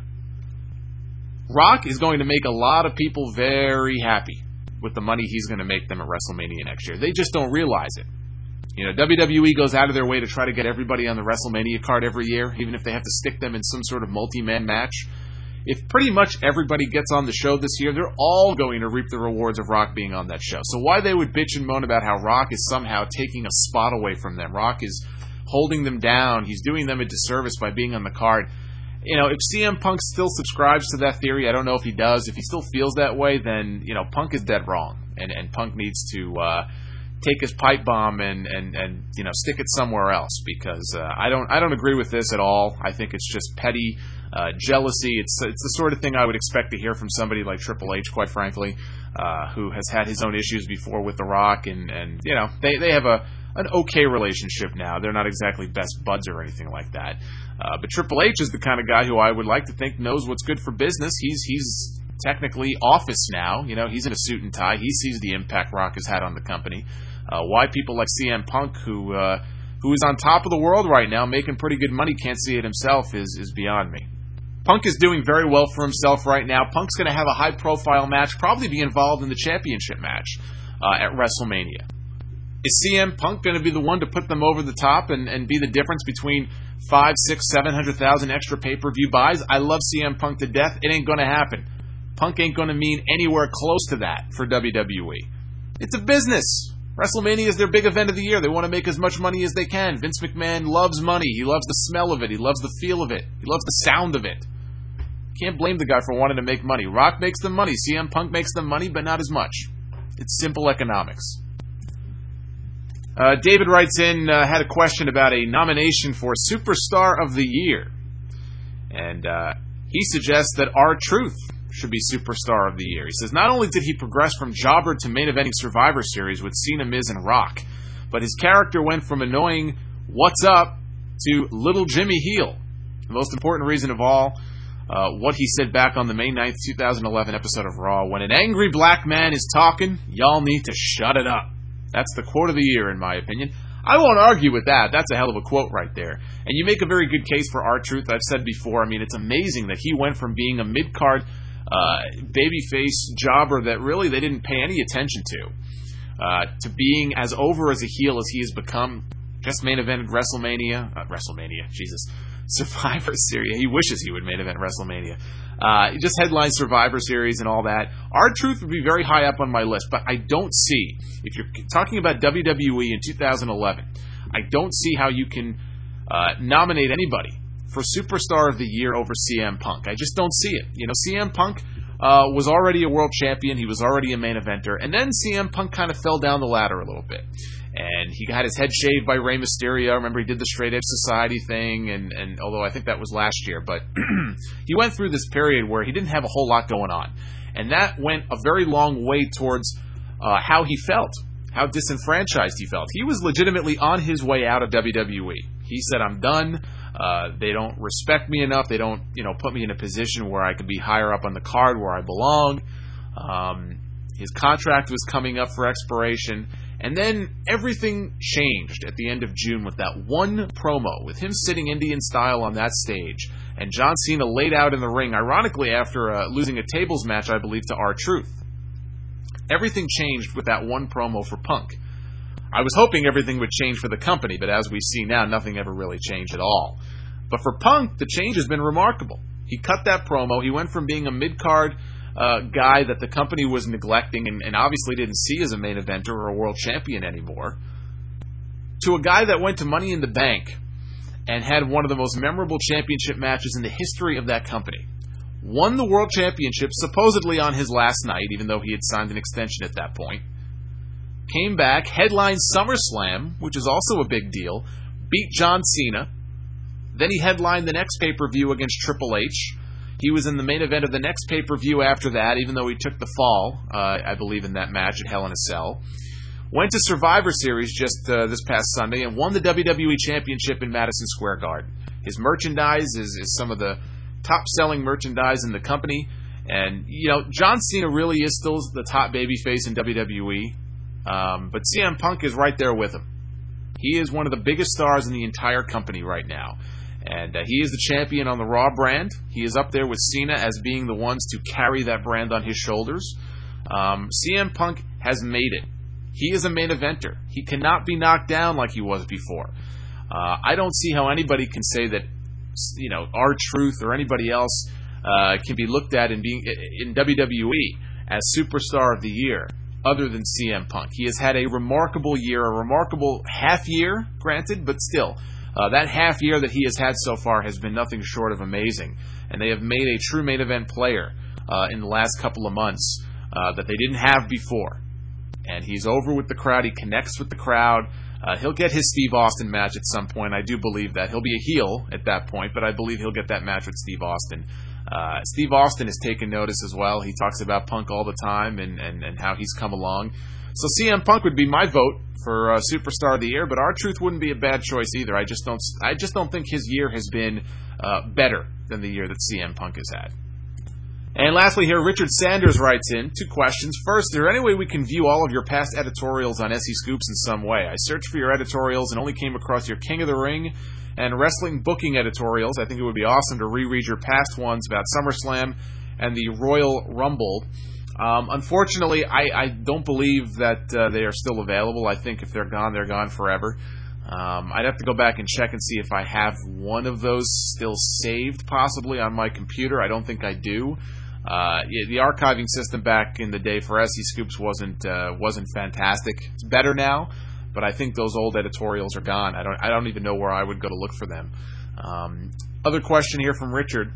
Rock is going to make a lot of people very happy with the money he's going to make them at WrestleMania next year. They just don't realize it. You know, W W E goes out of their way to try to get everybody on the WrestleMania card every year, even if they have to stick them in some sort of multi-man match. If pretty much everybody gets on the show this year, they're all going to reap the rewards of Rock being on that show. So why they would bitch and moan about how Rock is somehow taking a spot away from them, Rock is holding them down, he's doing them a disservice by being on the card. You know, if C M Punk still subscribes to that theory, I don't know if he does. If he still feels that way, then, you know, Punk is dead wrong. And, and Punk needs to uh, take his pipe bomb and, and, and, you know, stick it somewhere else, because uh, I don't I don't agree with this at all. I think it's just petty uh, jealousy. It's it's the sort of thing I would expect to hear from somebody like Triple H, quite frankly, uh, who has had his own issues before with The Rock, and, and you know, they, they have a an okay relationship now. They're not exactly best buds or anything like that. Uh, but Triple H is the kind of guy who I would like to think knows what's good for business. He's he's technically office now. You know, he's in a suit and tie. He sees the impact Rock has had on the company. Uh, why people like C M Punk, who uh, who is on top of the world right now, making pretty good money, can't see it himself, is is beyond me. Punk is doing very well for himself right now. Punk's going to have a high-profile match, probably be involved in the championship match uh, at WrestleMania. Is C M Punk going to be the one to put them over the top and, and be the difference between five, six, seven hundred thousand extra pay-per-view buys? I love C M Punk to death. It ain't going to happen. Punk ain't going to mean anywhere close to that for W W E. It's a business. WrestleMania is their big event of the year. They want to make as much money as they can. Vince McMahon loves money. He loves the smell of it. He loves the feel of it. He loves the sound of it. Can't blame the guy for wanting to make money. Rock makes them money. C M Punk makes them money, but not as much. It's simple economics. Uh, David writes in, uh, had a question about a nomination for Superstar of the Year. And uh, he suggests that R-Truth should be Superstar of the Year. He says, not only did he progress from jobber to main eventing Survivor Series with Cena, Miz, and Rock, but his character went from annoying what's up to Little Jimmy Heel. The most important reason of all, uh, what he said back on the May ninth, twenty eleven episode of Raw, when an angry black man is talking, y'all need to shut it up. That's the quote of the year, in my opinion. I won't argue with that. That's a hell of a quote right there. And you make a very good case for R-Truth. I've said before, I mean, it's amazing that he went from being a mid-card uh, babyface jobber that really they didn't pay any attention to, uh, to being as over as a heel as he has become. Just main evented WrestleMania. Uh, WrestleMania, Jesus. Survivor Series. He wishes he would main event WrestleMania. Uh, just headline Survivor Series and all that. R-Truth would be very high up on my list, but I don't see, if you're talking about W W E in two thousand eleven, I don't see how you can uh, nominate anybody for Superstar of the Year over C M Punk. I just don't see it. You know, C M Punk uh, was already a world champion. He was already a main eventer. And then C M Punk kind of fell down the ladder a little bit. And he got his head shaved by Rey Mysterio. Remember, he did the Straight Edge Society thing, and, and although I think that was last year, but he went through this period where he didn't have a whole lot going on. And that went a very long way towards uh, how he felt, how disenfranchised he felt. He was legitimately on his way out of W W E. He said, I'm done. Uh, they don't respect me enough. They don't, you know, put me in a position where I could be higher up on the card where I belong. Um, his contract was coming up for expiration. And then everything changed at the end of June with that one promo, with him sitting Indian style on that stage, and John Cena laid out in the ring, ironically after uh, losing a tables match, I believe, to R-Truth. Everything changed with that one promo for Punk. I was hoping everything would change for the company, but as we see now, nothing ever really changed at all. But for Punk, the change has been remarkable. He cut that promo. He went from being a mid-card Uh, guy that the company was neglecting and, and obviously didn't see as a main eventer or a world champion anymore, to a guy that went to Money in the Bank and had one of the most memorable championship matches in the history of that company. Won the World Championship supposedly on his last night, even though he had signed an extension at that point. Came back, headlined SummerSlam, which is also a big deal, beat John Cena. Then he headlined the next pay-per-view against Triple H. He was in the main event of the next pay-per-view after that, even though he took the fall, uh, I believe, in that match at Hell in a Cell. Went to Survivor Series just uh, this past Sunday and won the W W E Championship in Madison Square Garden. His merchandise is, is some of the top-selling merchandise in the company. And, you know, John Cena really is still the top babyface in W W E. Um, but C M Punk is right there with him. He is one of the biggest stars in the entire company right now. And uh, he is the champion on the Raw brand. He is up there with Cena as being the ones to carry that brand on his shoulders. Um, C M Punk has made it. He is a main eventer. He cannot be knocked down like he was before. Uh, I don't see how anybody can say that, you know, R-Truth or anybody else uh, can be looked at in being in W W E as Superstar of the Year other than C M Punk. He has had a remarkable year, a remarkable half year, granted, but still. Uh, that half year that he has had so far has been nothing short of amazing. And they have made a true main event player uh, in the last couple of months uh, that they didn't have before. And he's over with the crowd. He connects with the crowd. Uh, he'll get his Steve Austin match at some point. I do believe that. He'll be a heel at that point, but I believe he'll get that match with Steve Austin. Uh, Steve Austin has taken notice as well. He talks about Punk all the time and, and, and how he's come along. So C M Punk would be my vote for uh, Superstar of the Year, but R-Truth wouldn't be a bad choice either. I just don't. I just don't think his year has been uh, better than the year that C M Punk has had. And lastly, here Richard Sanders writes in two questions. First, is there any way we can view all of your past editorials on S E Scoops in some way? I searched for your editorials and only came across your King of the Ring and wrestling booking editorials. I think it would be awesome to reread your past ones about SummerSlam and the Royal Rumble. Um, unfortunately, I, I don't believe that uh, they are still available. I think if they're gone, they're gone forever. Um, I'd have to go back and check and see if I have one of those still saved, possibly, on my computer. I don't think I do. Uh, the archiving system back in the day for S E Scoops wasn't uh, wasn't fantastic. It's better now, but I think those old editorials are gone. I don't I don't even know where I would go to look for them. Um, other question here from Richard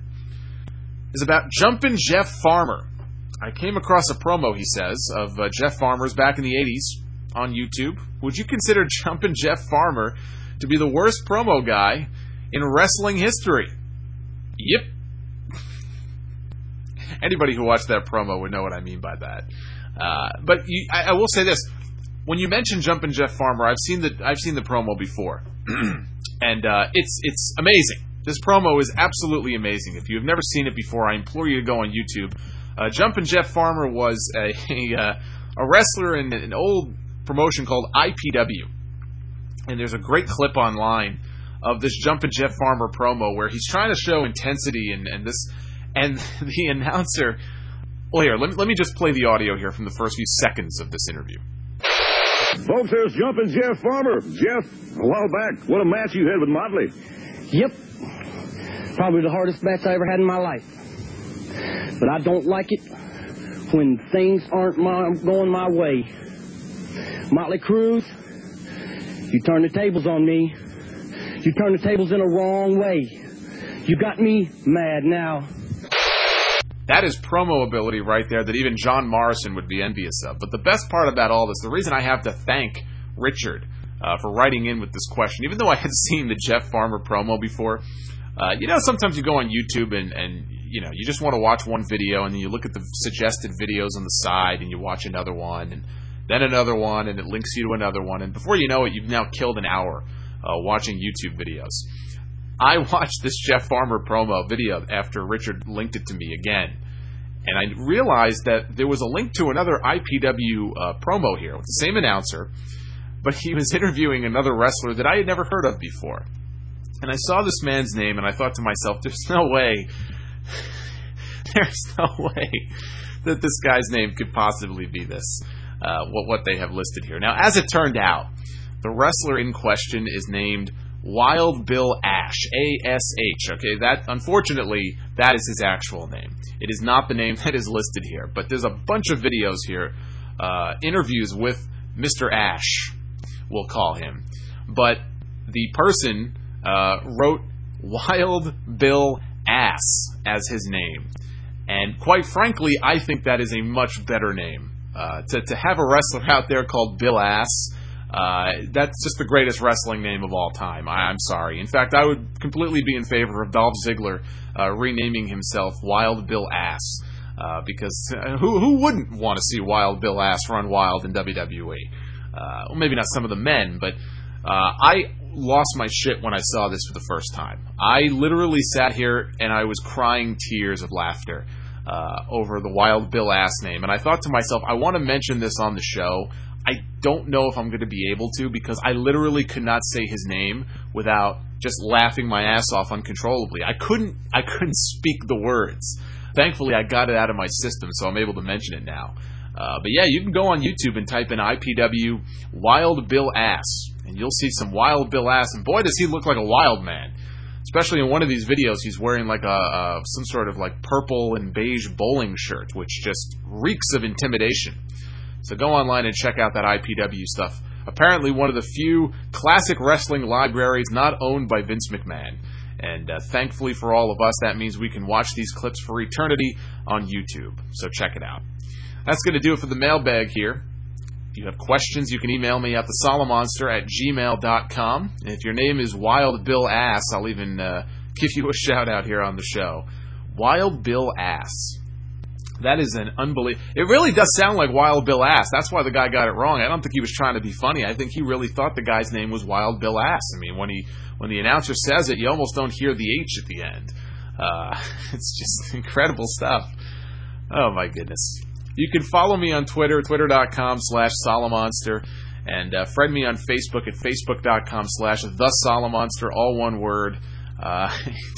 is about Jumpin' Jeff Farmer. I came across a promo, he says, of uh, Jeff Farmer's back in the eighties on YouTube. Would you consider Jumpin' Jeff Farmer to be the worst promo guy in wrestling history? Yep. Anybody who watched that promo would know what I mean by that. Uh, but you, I, I will say this: when you mention Jumpin' Jeff Farmer, I've seen the I've seen the promo before, and uh, it's it's amazing. This promo is absolutely amazing. If you've never seen it before, I implore you to go on YouTube. Uh, Jumpin' Jeff Farmer was a a, a wrestler in an old promotion called I P W, and there's a great clip online of this Jumpin' Jeff Farmer promo where he's trying to show intensity and, and this. And the announcer, well, here, let me, let me just play the audio here from the first few seconds of this interview. Folks, there's Jumpin' Jeff Farmer. Jeff, a while back, what a match you had with Motley. Yep. Probably the hardest match I ever had in my life. But I don't like it when things aren't my, going my way. Motley Cruz, you turn the tables on me. You turn the tables in a wrong way. You got me mad now. That is promo ability right there that even John Morrison would be envious of. But the best part about all this, the reason I have to thank Richard uh, for writing in with this question, even though I had seen the Jeff Farmer promo before, uh, you know, sometimes you go on YouTube and, and, you know, you just want to watch one video and then you look at the suggested videos on the side and you watch another one and then another one and it links you to another one. And before you know it, you've now killed an hour uh, watching YouTube videos. I watched this Jeff Farmer promo video after Richard linked it to me again, and I realized that there was a link to another I P W uh, promo here with the same announcer, but he was interviewing another wrestler that I had never heard of before. And I saw this man's name, and I thought to myself, there's no way, there's no way that this guy's name could possibly be this, uh, what, what they have listed here. Now, as it turned out, the wrestler in question is named Wild Bill Ash, A S H, okay, that, unfortunately, that is his actual name. It is not the name that is listed here, but there's a bunch of videos here, uh, interviews with Mister Ash, we'll call him, but the person uh, wrote Wild Bill Ass as his name. And quite frankly, I think that is a much better name. Uh, to, to have a wrestler out there called Bill Ass, uh, that's just the greatest wrestling name of all time. I, I'm sorry. In fact, I would completely be in favor of Dolph Ziggler uh, renaming himself Wild Bill Ass. Uh, because uh, who who wouldn't want to see Wild Bill Ass run wild in W W E? Uh, well, maybe not some of the men, but uh, I lost my shit when I saw this for the first time. I literally sat here and I was crying tears of laughter uh, over the Wild Bill Ass name. And I thought to myself, I want to mention this on the show. I don't know if I'm going to be able to, because I literally could not say his name without just laughing my ass off uncontrollably. I couldn't I couldn't speak the words. Thankfully, I got it out of my system, so I'm able to mention it now. Uh, but yeah, you can go on YouTube and type in I P W Wild Bill Ass, and you'll see some Wild Bill Ass. And boy, does he look like a wild man. Especially in one of these videos, he's wearing like a, a some sort of like purple and beige bowling shirt, which just reeks of intimidation. So go online and check out that I P W stuff. Apparently one of the few classic wrestling libraries not owned by Vince McMahon. And uh, thankfully for all of us, that means we can watch these clips for eternity on YouTube. So check it out. That's going to do it for the mailbag here. If you have questions, you can email me at the Solomonster at gmail dot com. And if your name is Wild Bill Ass, I'll even uh, give you a shout out here on the show. Wild Bill Ass. That is an unbelievable... It really does sound like Wild Bill Ass. That's why the guy got it wrong. I don't think he was trying to be funny. I think he really thought the guy's name was Wild Bill Ass. I mean, when he when the announcer says it, you almost don't hear the H at the end. Uh, it's just incredible stuff. Oh, my goodness. You can follow me on Twitter, twitter dot com slash Solomonster, and uh, friend me on Facebook at facebook dot com slash The Solomonster, all one word. Uh,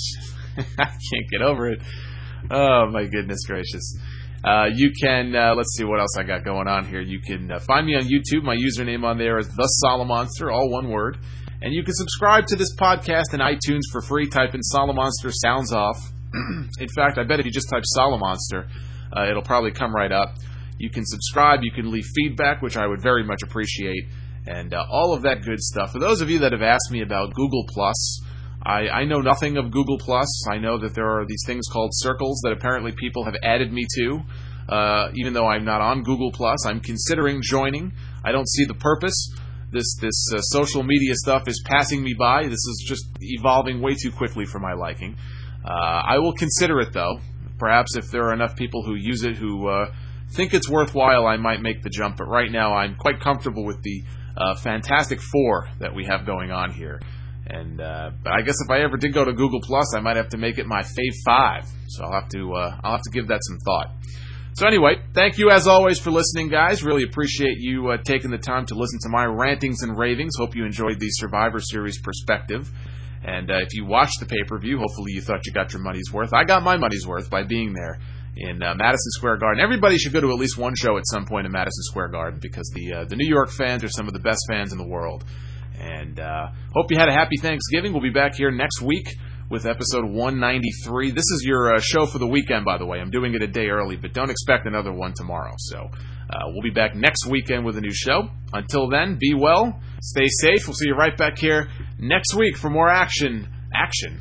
I can't get over it. Oh, my goodness gracious. Uh, you can, uh, let's see what else I got going on here. You can uh, find me on YouTube. My username on there is The Solomonster, all one word. And you can subscribe to this podcast in iTunes for free. Type in Solomonster Sounds Off. In fact, I bet if you just type Solomonster, uh, it'll probably come right up. You can subscribe. You can leave feedback, which I would very much appreciate. And uh, all of that good stuff. For those of you that have asked me about Google Plus, I, I know nothing of Google Plus. I know that there are these things called circles that apparently people have added me to. Uh, even though I'm not on Google Plus, I'm considering joining. I don't see the purpose. This this uh, social media stuff is passing me by. This is just evolving way too quickly for my liking. Uh, I will consider it, though. Perhaps if there are enough people who use it who uh, think it's worthwhile, I might make the jump. But right now, I'm quite comfortable with the uh, Fantastic Four that we have going on here. And uh, but I guess if I ever did go to Google Plus, I might have to make it my fave five. So I'll have to uh, I'll have to give that some thought. So anyway, thank you as always for listening, guys. Really appreciate you uh, taking the time to listen to my rantings and ravings. Hope you enjoyed the Survivor Series perspective. And uh, if you watched the pay-per-view, hopefully you thought you got your money's worth. I got my money's worth by being there in uh, Madison Square Garden. Everybody should go to at least one show at some point in Madison Square Garden because the uh, the New York fans are some of the best fans in the world. And uh, hope you had a happy Thanksgiving. We'll be back here next week with episode one ninety-three. This is your uh, show for the weekend, by the way. I'm doing it a day early, but don't expect another one tomorrow. So uh, we'll be back next weekend with a new show. Until then, be well, stay safe. We'll see you right back here next week for more action. Action?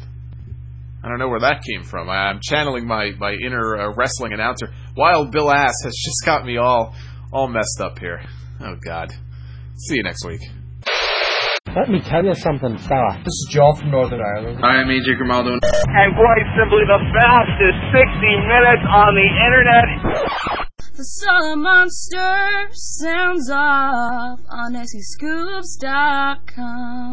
I don't know where that came from. I'm channeling my, my inner uh, wrestling announcer. Wild Bill Ass has just got me all, all messed up here. Oh, God. See you next week. Let me tell you something, fella. This is Joe from Northern Ireland. Hi, I'm A J Grimaldo. And quite simply the fastest sixty minutes on the internet. The Solomonster sounds off on S E Scoops dot com.